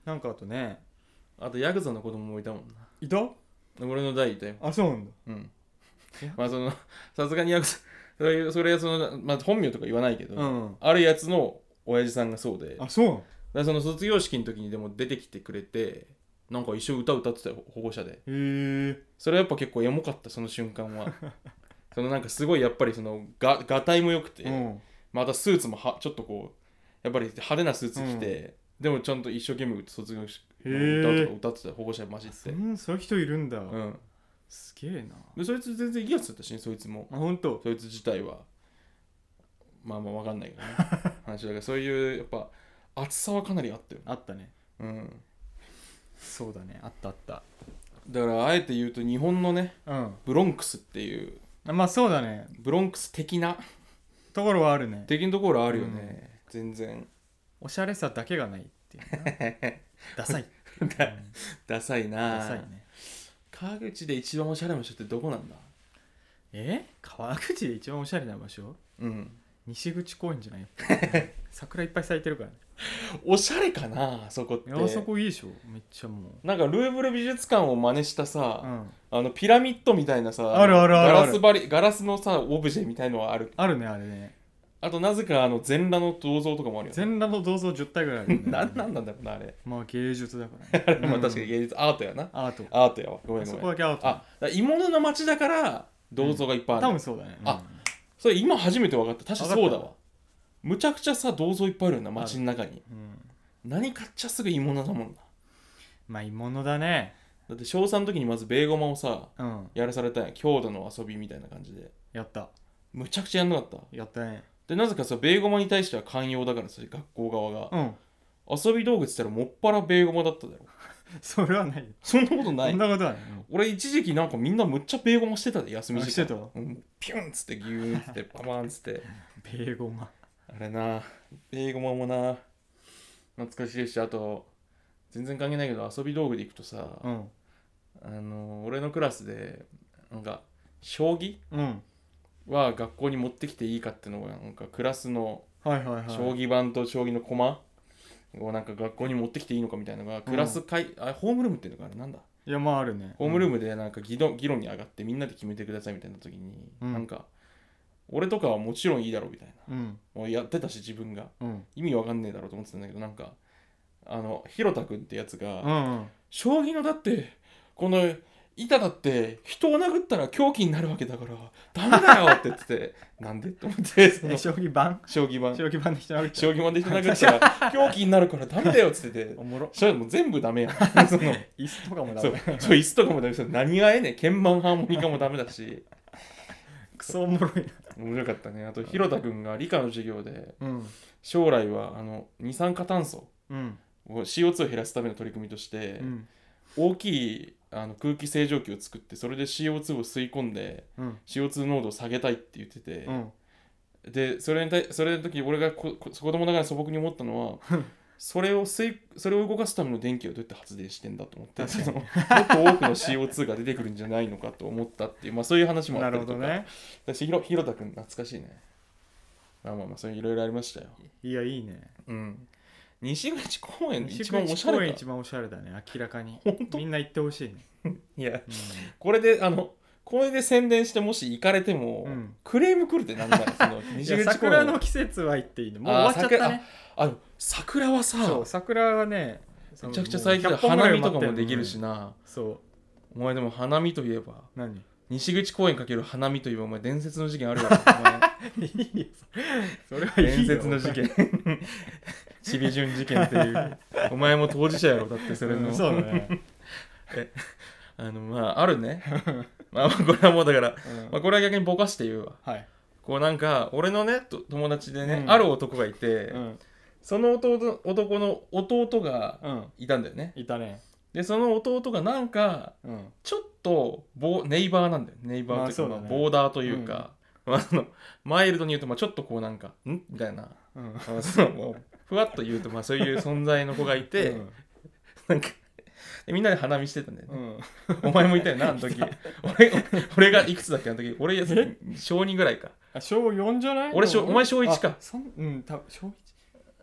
なんかあとね、 あとヤクザの子供もいたもんな。 いた？ 俺の代いたよ。 あ、そうなんだ。 うんまあさすがにヤクザそれはまあ、本名とか言わないけど、 うん。 あるやつの親父さんがそうで、 あ、そうなの？ その卒業式の時にでも出てきてくれて、なんか一緒に歌ってたよ、保護者で。 へえ。 それはやっぱ結構エモかった、その瞬間は。なんかすごいやっぱりがたいも良くて、 うん。 またスーツもちょっとこうやっぱり派手なスーツ着て、でもちゃんと一生懸命卒業式の歌とか歌ってた、保護者混じって。 そういう人いるんだ。 うん。 すげえな。 でそいつ全然いいやつだったしね、そいつも。 あ、ほんと？ そいつ自体はまあ分かんないけどね話だから、そういうやっぱ熱さはかなりあったよ。 あったね。 うん。 そうだね、あったあった。 だからあえて言うと日本のね、 うん。 ブロンクスっていうまあそうだね。 ブロンクス的なところはあるね。 的なところあるよね、全然。 おしゃれさだけがないっていうな。ダサい。 ダサいな。 ダサいね。 川口で一番おしゃれな場所ってどこなんだ？ 川口で一番おしゃれな場所？ うん。 西口公園じゃない？桜いっぱい咲いてるからね。 おしゃれかな、そこって。 あそこいいでしょ、めっちゃもう。 なんかルーブル美術館を真似したさ、 うん、 ピラミッドみたいなさ、 あるガラスのさオブジェみたいのはある。 あるね、あれね。 あとなぜか全裸の銅像とかもあるよね。 全裸の銅像10体ぐらいある、ね。 なんなんだろうな、あれ。 まあ芸術だからね。 まあ確かに芸術、アートやな。 アート。 アートやわ。ごめんごめん。 そこだけアート。 あ、鋳物の町だから銅像がいっぱいある。 多分そうだね。 あ、それ今初めて分かった。確かそうだわ。むちゃくちゃさ銅像いっぱいあるよな、町の中に。何買っちゃすぐ鋳物だもんな。 まあ鋳物だね。 だって小3の時にまずベーゴマをさ、 うん、 やらされたんや。郷土の遊びみたいな感じで。 やった。 むちゃくちゃやんなかった。 やったね。 でなぜかさ、ベーゴマに対しては寛容だからさ、学校側が。 うん。 遊び道具って言ったらもっぱらベーゴマだっただろ。 それはない。 そんなことない。 そんなことはない。 俺一時期なんかみんなむっちゃベーゴマしてたで、休み時間。 してた。 うん、ピュンっつってギューンっつってパパーンっつって。 ベーゴマ。 あれな、ベーゴマもな、懐かしいし、あと、全然関係ないけど遊び道具で行くとさ、 うん、 俺のクラスで、なんか、将棋、 うん、 は学校に持ってきていいかっていうのが、なんかクラスのはいはいはい、 将棋盤と将棋の駒をなんか学校に持ってきていいのかみたいなのが、クラス会、ホームルームっていうのがあれなんだ、 いやまああるね。 ホームルームでなんか議論に上がってみんなで決めてくださいみたいな時に、なんか俺とかはもちろんいいだろうみたいな、もうやってたし自分が、意味わかんねえだろうと思ってたんだけど、なんか広田君ってやつが、将棋のだってこの板だって人を殴ったら凶器になるわけだからダメだよって言っててなんでって思って将棋盤将棋盤で人殴ったら将棋盤で人殴ったら凶器になるからダメだよって言ってておもろそれもう全部ダメやん椅子とかもダそうメ椅子とかもダメです何が鍵盤ハーモニカもダメだしクソおもろいな面白かったね。あと広田君が理科の授業で、将来は二酸化炭素を CO2 を減らすための取り組みとして、大きい空気清浄機を作ってそれで CO2 を吸い込んで、CO2 濃度を下げたいって言ってて、でそれの時俺が子供ながら素朴に思ったのはそれを動かすための電気をどうやって発電してんだと思ってもっと多くの CO2 が出てくるんじゃないのかと思ったっていう、まあ、そういう話もあったりとか。なるほどね。私広田君懐かしいね。まあそういういろいろありましたよ。 いやいいね。 西口公園一番おしゃれか。 一番おしゃれだね、明らかに。みんな行ってほしいね。 いや、これで宣伝してもし行かれても、クレーム来るってなんだよ。 西口公園。桜の季節は行っていいの。もう終わっちゃったね。 桜はさ、 そう桜はね、 めちゃくちゃ最近花見とかもできるしな。 そうお前でも花見といえば何西口公園かける花見といえばお前伝説の事件あるよ。 いいよそれはいいよ。 伝説の事件ちびじゅん事件っていうお前も当事者やろ。だってそれの、 そうだねまああるね。まあこれはもうだから、まあ、これは逆にぼかして言うわ。こうなんか俺のね友達でね、ある男がいて、その男の弟がいたんだよね。 いたね。 でその弟がなんか、ちょっとネイバーなんだよ。ネイバーというか、ボーダーというか、マイルドに言うと、まあ、ちょっとこうなんかみたいな、もうふわっと言うと、まあ、そういう存在の子がいて、なんかみんなで花見してたんだよね。お前もいたよなあの時。俺がいくつだっけあの時。俺小2ぐらいか。 小4じゃない？ お前小1か。 多分小1。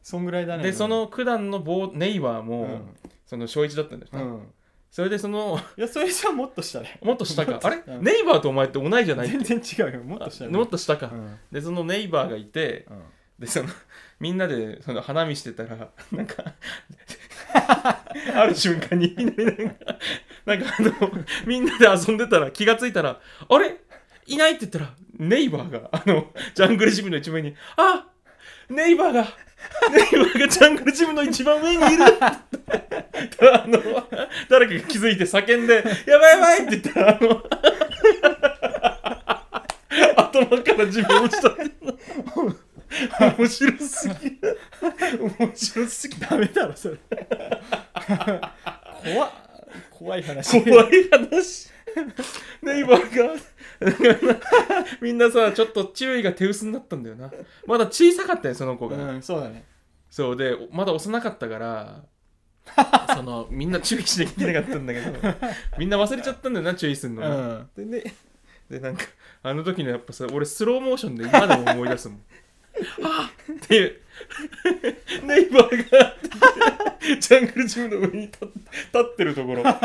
そんぐらいだね。 でその九段のネイバーも、その小1だったんだよ、それでそのいやそれじゃもっと下ね。 もっと下かあれ、ネイバーとお前って同いじゃないっけ？ 全然違うよ、もっと下、 もっと下か、でそのネイバーがいて、でそのみんなでその花見してたらなんかある瞬間にいきなりなんかみんなで遊んでたら気がついたらあれいないって言ったらネイバーがジャングルジムの一番上にネイバーがジャングルジムの一番上にいる誰かが気づいて叫んでやばいやばいって言ったら頭から自分落ちた面白すぎ面白すぎダメだろそれ怖い話ネイバーがみんなさちょっと注意が手薄になったんだよな。まだ小さかったよその子が、 そうだね。 そうでまだ幼かったからそのみんな注意しなきゃいけなかったんだけどみんな忘れちゃったんだよな注意するの、でなんかあの時のやっぱさ俺スローモーションで今でも思い出すもんっていうネイバーがジャングルジムの上に立ってるところ立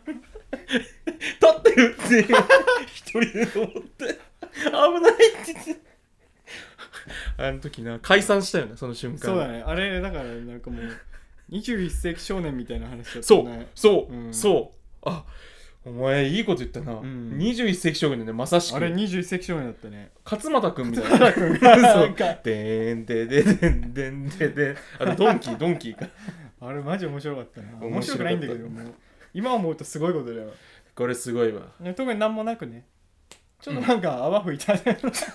ってるっていう一人で思って危ないって言ってあの時な解散したよねその瞬間。 そうだね、あれだからなんかもう21世紀少年みたいな話だったね。 そうお前いいこと言ったな、21世紀少年でまさしくあれ21世紀少年だったね。 勝俣くんみたいな勝俣くんがそうでんでででんでんでであとドンキーかあれマジ面白かったな。面白くないんだけどもう今思うとすごいことだよ。 これすごいわ。 特になんもなくね、ちょっとなんか泡吹いたね、そうだ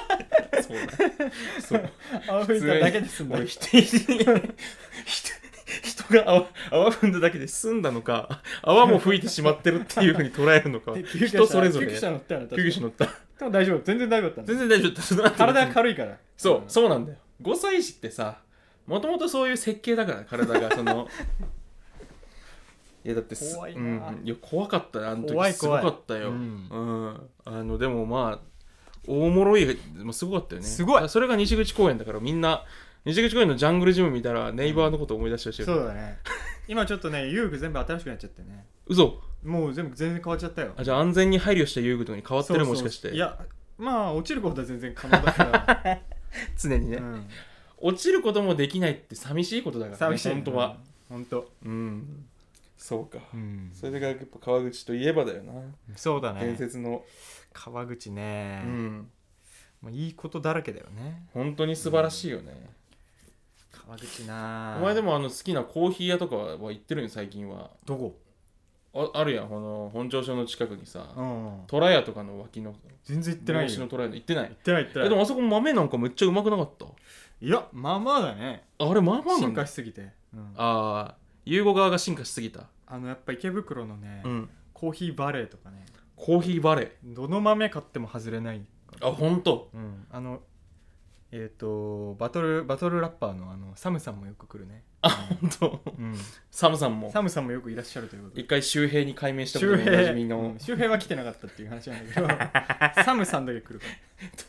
そう泡吹いただけで済んだ。 人が泡踏んだだけで済んだのか泡も吹いてしまってるっていう風に捉えるのか人それぞれ。 救急車乗ったよね。 救急車乗った。 でも大丈夫、全然大丈夫だった。 全然大丈夫だった。 体軽いから。 そうなんだよ。5歳児ってさもともとそういう設計だから体がそのいやだって怖いな、 いや怖かったねあの時。すごかったよ、でもまあ大物いもすごかったよね。 すごい。 それが西口公園だからみんな西口公園のジャングルジム見たらネイバーのこと思い出したし、 そうだね。今ちょっとね遊具全部新しくなっちゃってね。 嘘。 もう全然変わっちゃったよ。 じゃあ安全に配慮した遊具とかに変わってる。もしかして。 いやまあ落ちることは全然可能だから常にね、落ちることもできないって寂しいことだからね。 寂しい本当は。 本当。 そうか、それがやっぱ川口といえばだよな。 そうだね、 伝説の川口ね。まあ、いいことだらけだよね。 本当に素晴らしいよね、 川口な。 お前でも好きなコーヒー屋とかは行ってるん最近は。 どこ？ あるやん、この本町署の近くにさ、虎屋とかの脇の。 全然行ってないよ。 の虎屋行ってない。 行ってない。 でもあそこ豆なんかめっちゃうまくなかった？ いやまあまあだね。 あれまあまあなんだ。 進化しすぎて、 ああユーゴ側が進化しすぎた。 やっぱ池袋のね、コーヒーバレーとかね。 コーヒーバレーどの豆買っても外れない。 あ本当。 バトルラッパーのサムさんもよく来るね。 あ本当。サムさんもよくいらっしゃるということで。 一回周平に改名したことでおなじみの。 周平は来てなかったっていう話なんだけどサムさんだけ来るから。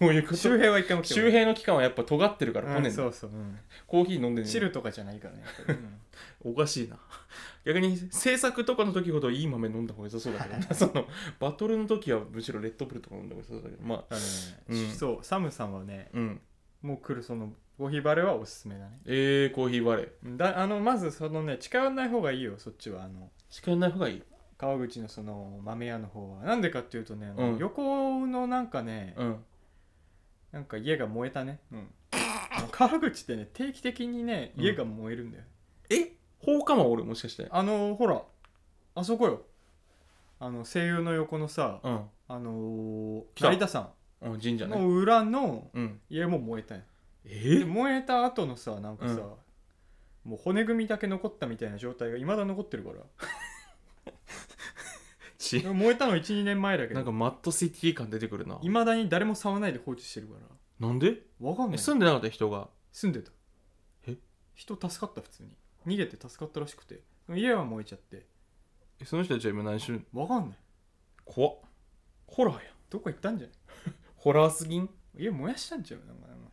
どういうこと？ 周平は一回も来てない。 周平の期間はやっぱ尖ってるから来ねんだ。 そうそう、 コーヒー飲んでんねん。 汁とかじゃないからねおかしいな。逆に制作とかの時ほどいい豆飲んだ方が良さそうだけどそのバトルの時はむしろレッドブルとか飲んだ方が良さそうだけど、まあそうサムさんはね、もう来るそのコーヒーバレーはおすすめだね。 コーヒーバレーまずそのね近寄らない方がいいよ。そっちは近寄らない方がいい。 川口のその豆屋の方はなんでかっていうとね、横のなんかね、なんか家が燃えたね。川口ってね定期的にね家が燃えるんだよ。 放火魔おるもしかして。 ほらあそこよ、声優の横のさ、成田山神社ねの裏の家も燃えたよ。で燃えた後のさなんかさ、もう骨組みだけ残ったみたいな状態が未だ残ってるから燃えたの 1,2 年前だけどなんかマットシティ感出てくるな。 未だに誰も触らないで放置してるから。 なんで？ わかんない。 住んでなかった人が。 住んでた。人助かった。普通に逃げて助かったらしくて、家は燃えちゃって。 その人たちは今何してるの？わかんない。 怖っ。ホラーやん。 どこ行ったんじゃない？ ホラーすぎん？ 家燃やしたんちゃう？なんか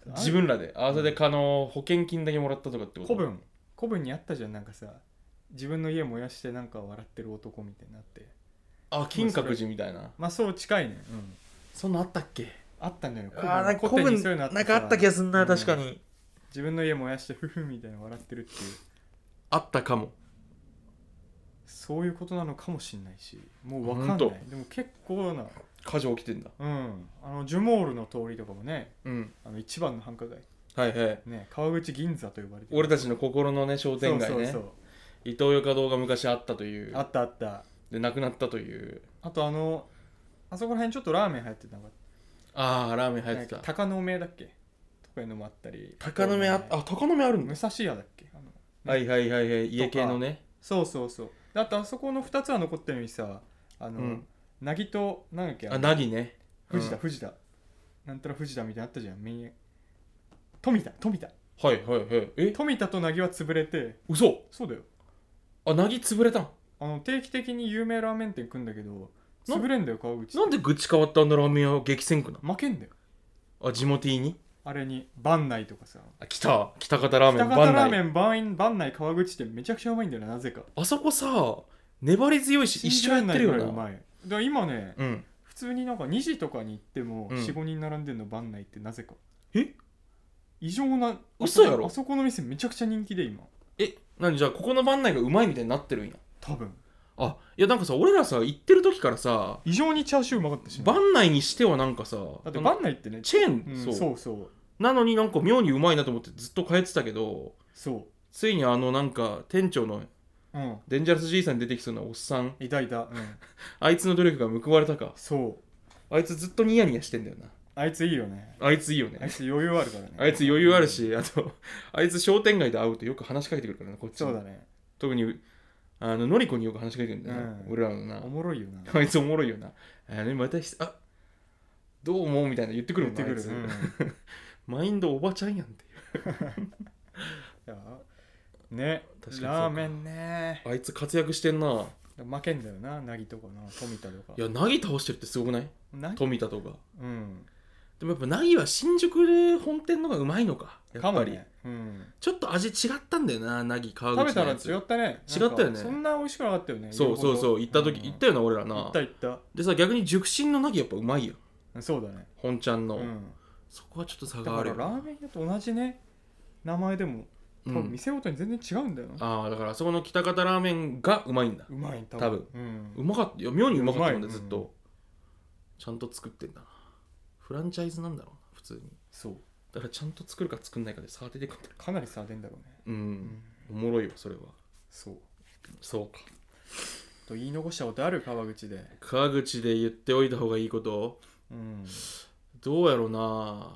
自分らでそれで保険金だけもらったとかってこと？ 古文にあったじゃん、なんかさ、自分の家燃やしてなんか笑ってる男みたいになって、 金閣寺みたいな。 まあそう近いね。 そんなあったっけ？ あったんだよ。 なんか古文なんかあった気がすんな、確かに。 自分の家燃やしてフフみたいな笑ってるっていう。 あったかも。 そういうことなのかもしれないし、もう分かんない。でも結構な火事起きてんだ。 ジュモールの通りとかもね、一番の繁華街、 はいはいね、川口銀座と呼ばれてる、 俺たちの心のね商店街ね。そうイトーヨーカドーが昔あったという。 あったでなくなったという。 あとあそこら辺ちょっとラーメン流行ってたのか。 ラーメン流行ってた。 鷹の目だっけとかいうのもあったり。 鷹の目鷹の目あるんだ。 武蔵屋だっけはい家系のね。 そうあとあそこの2つは残ってるのにさ、なぎとなんだっけ、 なぎね、 藤田なんたら藤田みたいなのあったじゃん。富田はい富田となぎは潰れて。 嘘。 そうだよ。 なぎ潰れたん？ 定期的に有名ラーメン店来んだけど潰れんだよ、川口。 なんで愚痴変わったんだラーメン屋激戦区な。 負けんだよ。 地元にあれに番内とかさ、 北方ラーメン番内川口ってめちゃくちゃうまいんだよなぜか。 あそこさ粘り強いし一緒やってるよな。 うまい。だから今ね、普通になんか2時とかに行っても 4,5 人並んでんの番内ってなぜか。異常な。 嘘やろ。 あそこの店めちゃくちゃ人気で今。 何じゃあここの番内がうまいみたいになってるんや。 多分。 いやなんかさ俺らさ行ってる時からさ異常にチャーシューうまかったし、 番内にしてはなんかさ、 だって番内ってねチェーン、 そうなのになんか妙にうまいなと思ってずっと通ってたけど、ついになんか店長のデンジャラス爺さんに出てきそうなおっさんいた、 あいつの努力が報われたか。 そうあいつずっとニヤニヤしてんだよな。 あいついいよね。 あいつ余裕あるからね。 あいつ余裕あるし、あとあいつ商店街で会うとよく話しかけてくるからな、こっち。 そうだね。 特にのりこによく話しかけてくるんだよな、俺らのな。 おもろいよな。 あいつおもろいよな。またどう思うみたいな言ってくるもんな、あいつ。マインドおばちゃんやんっていうね。ラーメンね。 あいつ活躍してんな。 負けんだよな、なぎとかな、富田とか。 いや、なぎ倒してるってすごくない？富田とか。でもやっぱなぎは新宿本店のがうまいのか。やっぱり。ちょっと味違ったんだよな、なぎ川口のやつ。 食べたら違ったね。 違ったよね。 そんな美味しくなかったよね。 そう行った時行ったよな、俺らな。 行った。 でさ、逆に熟心のなぎやっぱうまいよ。 そうだね。 本ちゃんの。そこはちょっと差があるよ。 ラーメン屋と同じね名前でも多分店ごとに全然違うんだよな。 だからあそこの北方ラーメンがうまいんだ。 うまい多分。うまかった。いや妙にうまかったもんね、ずっと。ちゃんと作ってんだな。フランチャイズなんだろうな、普通に。 そうだからちゃんと作るか作んないかで差出てくるんだよ。 かなり差出んだろうね。 おもろいわそれは。そうかと言い残したことある？川口で言っておいた方がいいこと。どうやろうな。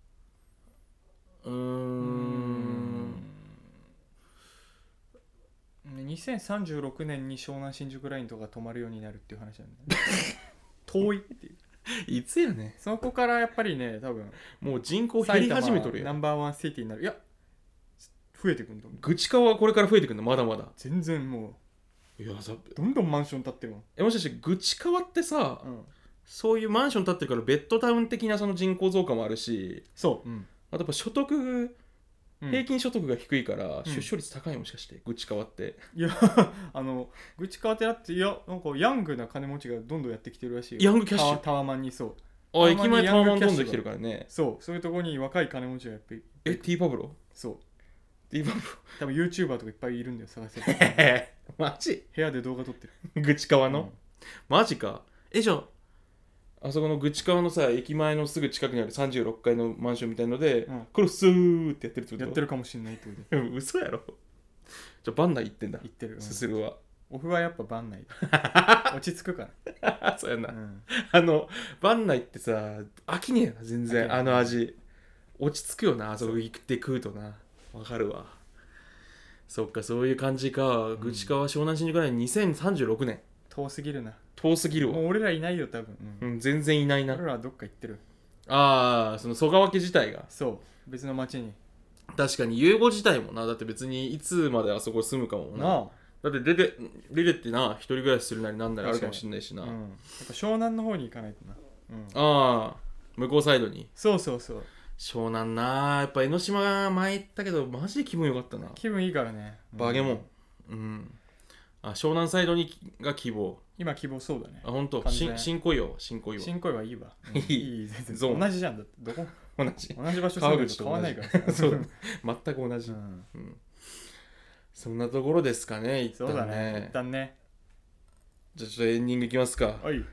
2036年に湘南新宿ラインとか止まるようになるっていう話なんだよね。遠いっていう。 いつやね。 そこからやっぱりね、多分もう人口減り始めとるよ。 ナンバーワンシティになる。いや増えてくんだ。 愚痴川はこれから増えてくんだ。まだまだ全然もう。いやどんどんマンション建ってるもん。 もしかして愚痴川ってさ、そういうマンション建ってるからベッドタウン的なその人口増加もあるし、あとやっぱ平均所得が低いから出生率高い。もしかして愚痴川って。 いや愚痴川ってだって、いやなんかヤングな金持ちがどんどんやってきてるらしいよ。 ヤングキャッシュタワマンに。 駅前タワマンどんどん来てるからね。 そういうところに若い金持ちがやっぱり。 ティーパブロ。ティーパブロ多分 YouTuber とかいっぱいいるんだよ、探せて。 マジ？ 部屋で動画撮ってる。 愚痴川の、マジか。じゃあそこの愚痴川のさ、駅前のすぐ近くにある36階のマンションみたいので、これスーってやってるってこと？ やってるかもしれないってことで。 嘘やろ。じゃあバンナイ行ってんだ。 行ってる。 すするわ。 オフはやっぱバンナイ。落ち着くから。 そうやな。バンナイってさ、飽きねえな、全然。味。落ち着くよな、あそこ行って食うとな。わかるわ。そっか、そういう感じか。愚痴川湘南新宿ライン2036年。 遠すぎるな。 遠すぎるわ。 もう俺らいないよ、多分。 全然いないな。 俺らはどっか行ってる。 その曽我家自体が。 別の町に。 確かに、遊語自体もな。だって別にいつまであそこ住むかもな。だって出てってな、一人暮らしするなりなんなりあるかもしれないしな。 やっぱ湘南の方に行かないとな。 向こうサイドに。 そう。 湘南な、やっぱ江ノ島前行ったけどマジで気分良かったな。 気分いいからね。 バゲモン。うん。あ、湘南サイドにが希望。 今希望そうだね。 あ、ほんと。 完全新小岩。新小岩。 新恋はいいわ。 いいいい全然ゾーン同じじゃんだって。どこ同じ。 同じ場所住んでると変わんないからさ。 そうだね。全く同じ。 うんそんなところですかね、一そう旦だね。 ね一。旦ね。 じゃあちょっとエンディングいきますか。 はい。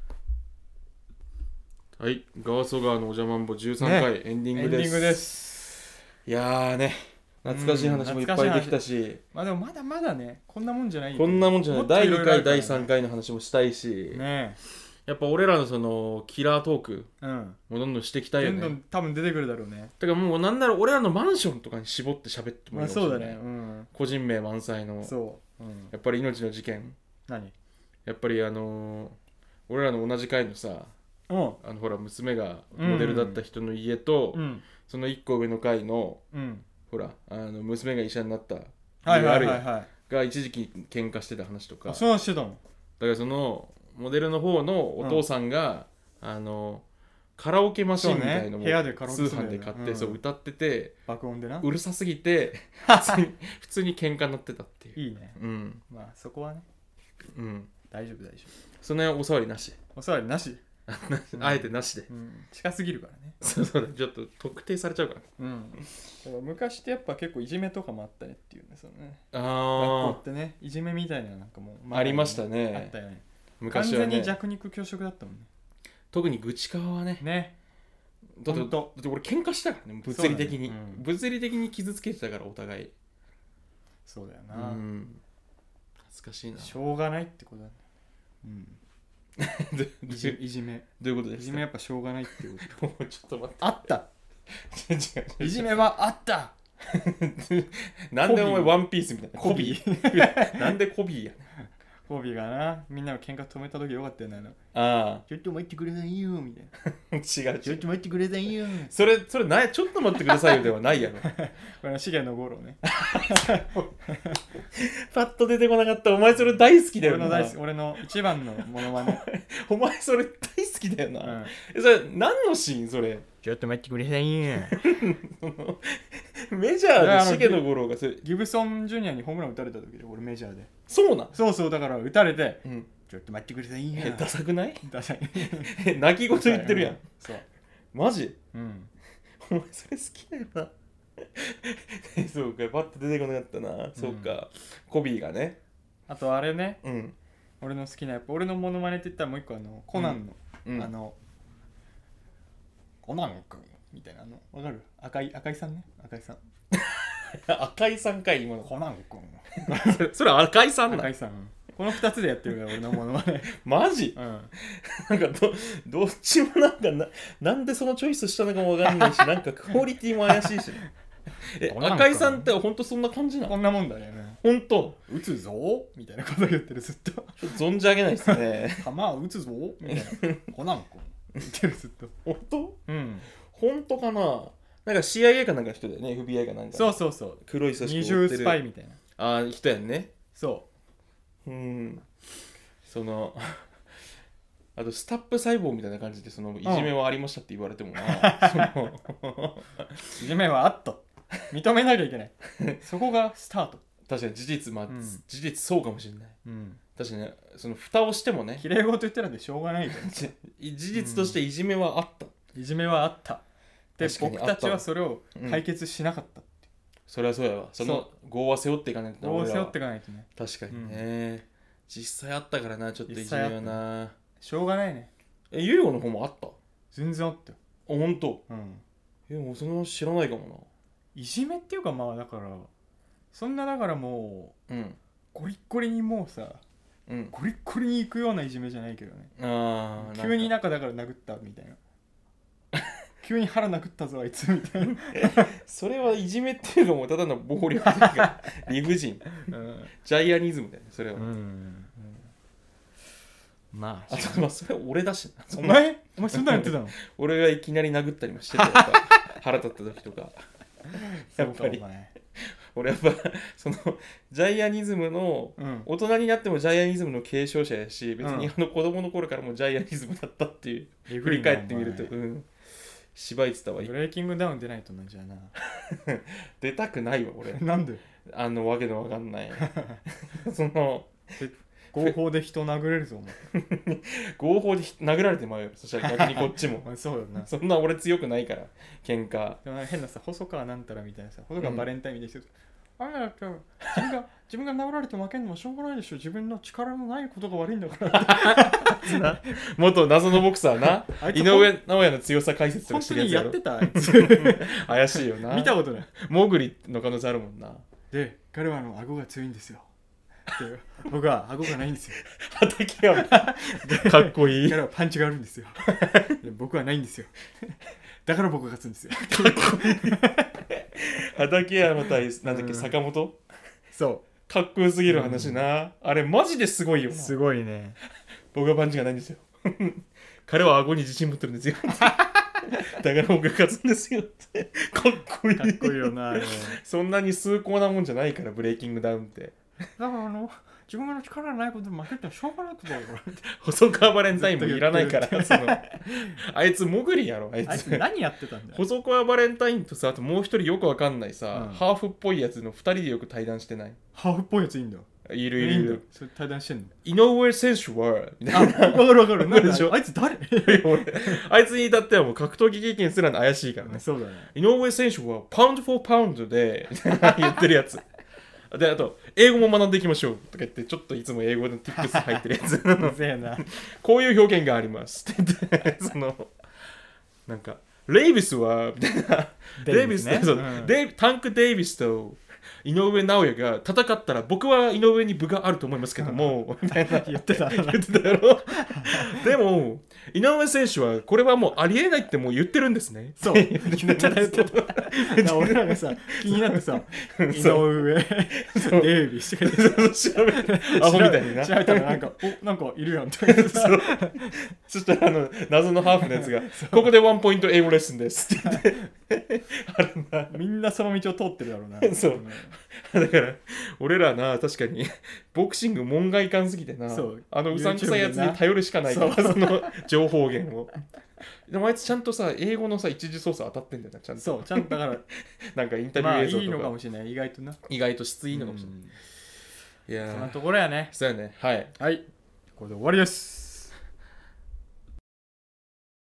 はい。ガワソガーのおじゃまんぼ13回、エンディングです。 エンディングです。 いやーね、懐かしい話もいっぱいできたし、 まあでもまだまだね、こんなもんじゃないよ。 こんなもんじゃない。 もっと第2回、 いろいろあるからね第3回の話もしたいし、 ねやっぱ俺らのそのキラートークえ。うん。 もどんどんしていきたいよね。 どんどん多分出てくるだろうね。 だからもうなんなら俺らのマンションとかに絞って喋ってもいまあいかもしれない。 そうだね。うん。 個人名満載の。 そう。うん。 やっぱり命の事件。 何やっぱり俺らの同じ階のさ、 うん。 ほら娘がモデルだった人の家と、 うん。 その1個上の階のうん。 ほら娘が医者になったはいはいはいあるやんはい。 が一時期喧嘩してた話とか、 あ、 だそうしてたの。 からそのモデルの方のお父さんが、カラオケマシンみたいのもそうね部屋でカラオケ通するんだよね販で買って、 うんそう歌ってて爆音でな。 うるさすぎて普通に喧嘩になってたっていう。 いいね。 うんまあそこはね、 うん大丈夫大丈その辺お触りなし、 夫。お座りなし。 あえてなしで、 うん。近すぎるからね。 そうだちょっと特定されちゃうから。 うん。だから昔ってやっぱ結構いじめとかもあったねっていうね、そのね。学校あってね、いじめみたいななんかもう、 ありましたねあったよね。 昔はね完全に弱肉強食だったもんね。 特に愚痴川はねね。 だってほんと俺喧嘩したからね物理的に、 そうだねうん物理的に傷つけてたからお互い。 そうだような。 ん懐かしいな。 しょうがないってことだね。うん。いじいじめ。 どういうことですか。 いじめやっぱしょうがないっていうこもうちょっと待と。あったって違う違ういじめはあったなんでお前ワンピースみたいなコビーなんでコビーやねん。 コビがな、みんなの喧嘩止めた時よかったよね。 あちょっと待ってくださいよみたいな。 あ違うちょっ違うと待ってくださいよ。 それないちょっと待ってくださいよではないやろ。 これは重野五郎ね。 パッと出てこなかった。お前それ大好きだよな。 俺の一番のモノマネ。 お前それ大好きだよな、 うんそれ何のシーンそれ。 ちょっと待ってくださいよ。 メジャーで重野五郎がそれギブソンジュニアにホームラン打たれた時で俺メジャーで。 そうなん、 そうそう、だから打たれて、 うん、 ちょっと待ってくださいよ。 ダサくない。 ダサい。 泣き言言ってるやん。 そう。 マジうん。 お前それ好きだよな。そうかパッと出てこなかったな、そうかコビーがね。 あとあれね、 うん俺の好きな、やっぱ俺のモノマネって言ったらもう一個コナンの、 うんコナン君みたいなわかる？赤井さんね、赤井さん。 赤井さんかい今の。 コナン君。 それ赤井さんな赤井さん。この2つでやってるから俺のモノマネ。 マジうん。 なんかどっちもなんでそのチョイスしたのかもわかんないしなんかクオリティも怪しいし赤井さんってほんとそんな感じなの。 こんなもんだよね。 ほんと撃つぞみたいなこと言ってるずっと。 存じ上げないですね。 弾撃つぞみたいな。コナン君。言ってるずっと。 ほんとうん。 ほんとかな。なんか CIA かなんかの人だよね。 FBI かなんかそうそうそう。 黒い組織二を追ってる重スパイみたいな。 ああ人やんね。 そそのあとスタップ細胞みたいな感じでそのいじめはありましたって言われてもな、 いじめはあった認めなきゃいけないそこがスタート。 確かに事実事実そうかもしれない。 うん確かにねその蓋をしてもねきれい事言ってなんてしょうがないじゃん。 事実としていじめはあった、 いじめはあったで確かに僕たちはそれを解決しなかった。 それはそうやわ。その業は背負っていかないとどう背負っていかかないとね。 確かにね、実際あったからなちょっといじめはな。 しょうがないね。 ユーゴの方もあったあ全然あったよ。 本当。 うんもうその知らないかもいじめっていうかまあだからそんなだからもな。うんうゴリッゴリにもうさうんゴリッゴリに行くようないじめじゃないけどね。 ああ急になんかだから殴ったみたいな急に腹殴ったぞあいつみたいなそれはいじめっていうかもうただの暴力的な理不尽ジャイアニズムだよねそれは、 まあとまあそれは俺だしな。 お前そんなのやってたの俺がいきなり殴ったりもしてたよやっぱ腹立った時とかやっぱり俺やっぱそのジャイアニズムの、大人になってもジャイアニズムの継承者やし別に子供の頃からもジャイアニズムだったっていう振り返ってみると芝居てたわ。 ブレイキングダウン出ないとな、じゃあな。 出たくないわ俺。 なんでわけのわかんないその合法で人殴れるぞお前。 合法で殴られてまうよ。そしたら逆にこっちもそうよな。 そんな俺強くないから喧嘩。 でも変なさ、細川なんたらみたいなさ、細川バレンタインみたいな人、あれだ自分が殴られて負けんのもしょうがないでしょ、自分の力のないことが悪いんだから元謎のボクサーな井上尚弥の強さ解説とかしてるやつやろ。 本当にやってた怪しいよな。 見たことない。 モグリの可能性あるもんな。 で、彼は顎が強いんですよ。僕は顎がないんですよ。 畑山かっこいい。 彼はパンチがあるんですよ。で僕はないんですよ。だから僕が勝つんですよ。 畠山対なんだっけ、 うん坂本。 そかっこよすぎる話な、あれマジですごいよな。 すごいね。 僕はパンチがないんですよ。彼は顎に自信持ってるんですよ。だから僕が勝つんですよ。かっこいい。 かっこいいよな。 そんなに崇高なもんじゃないから、ブレイキングダウンって。 だから自分の力がないことで負けてはしょうがないことだよ。 細川バレンタインもいらないから。あいつモグリやろ、あいつ。 あいつ何やってたんだよ。 細川バレンタインとさ、あともう一人よくわかんないさ、 うんハーフっぽいやつの2人でよく対談してない？ ハーフっぽいやついいんだ。 いるいいいんだ。 る。 それ対談してんの。 井上選手はみたあ、 いな。 わかるわかる。なんででしょあいつ誰あいつに至ってはもう格闘技経験すら怪しいからね。 そうだね。 井上選手はパウンド・フォー・パウンドで言ってるやつ。で、あと、英語も学んでいきましょうとか言って、ちょっといつも英語の tips 入ってるやつ。 うぜえな。 こういう表現がありますって言って、なんか、レイビスは、みたいな、 デイビスね。 そううんタンク・デイビスと井上尚弥が戦ったら、僕は井上に分があると思いますけども、みたいな言ってた。 言ってたやろ。でも、井上選手は、これはもうありえないってもう言ってるんですね。 そう。言ってた。俺らがさ、気になってさ、井上、デイビスとか言って調べて、アホみたいにな。 調べたらなんかいるやんとか言ってさ、 そしたら謎のハーフのやつが、ここでワンポイント英語レッスンですって言って、あるな。 みんなその道を通ってるだろうな。 そうだから俺らな、確かにボクシング門外観すぎてな、 そう、 うさんくさいやつに頼るしかないから、その情報源を。でもあいつちゃんとさ、英語のさ一次操作当たってんだよな、ちゃんと。 そう、ちゃんとだからなんかインタビュまあー映像とか、 いいのかもしれない、意外とな。 意外と質いいのかもしれない。いやそんなところやね。 そうやね。はい。 はい、これで終わりです。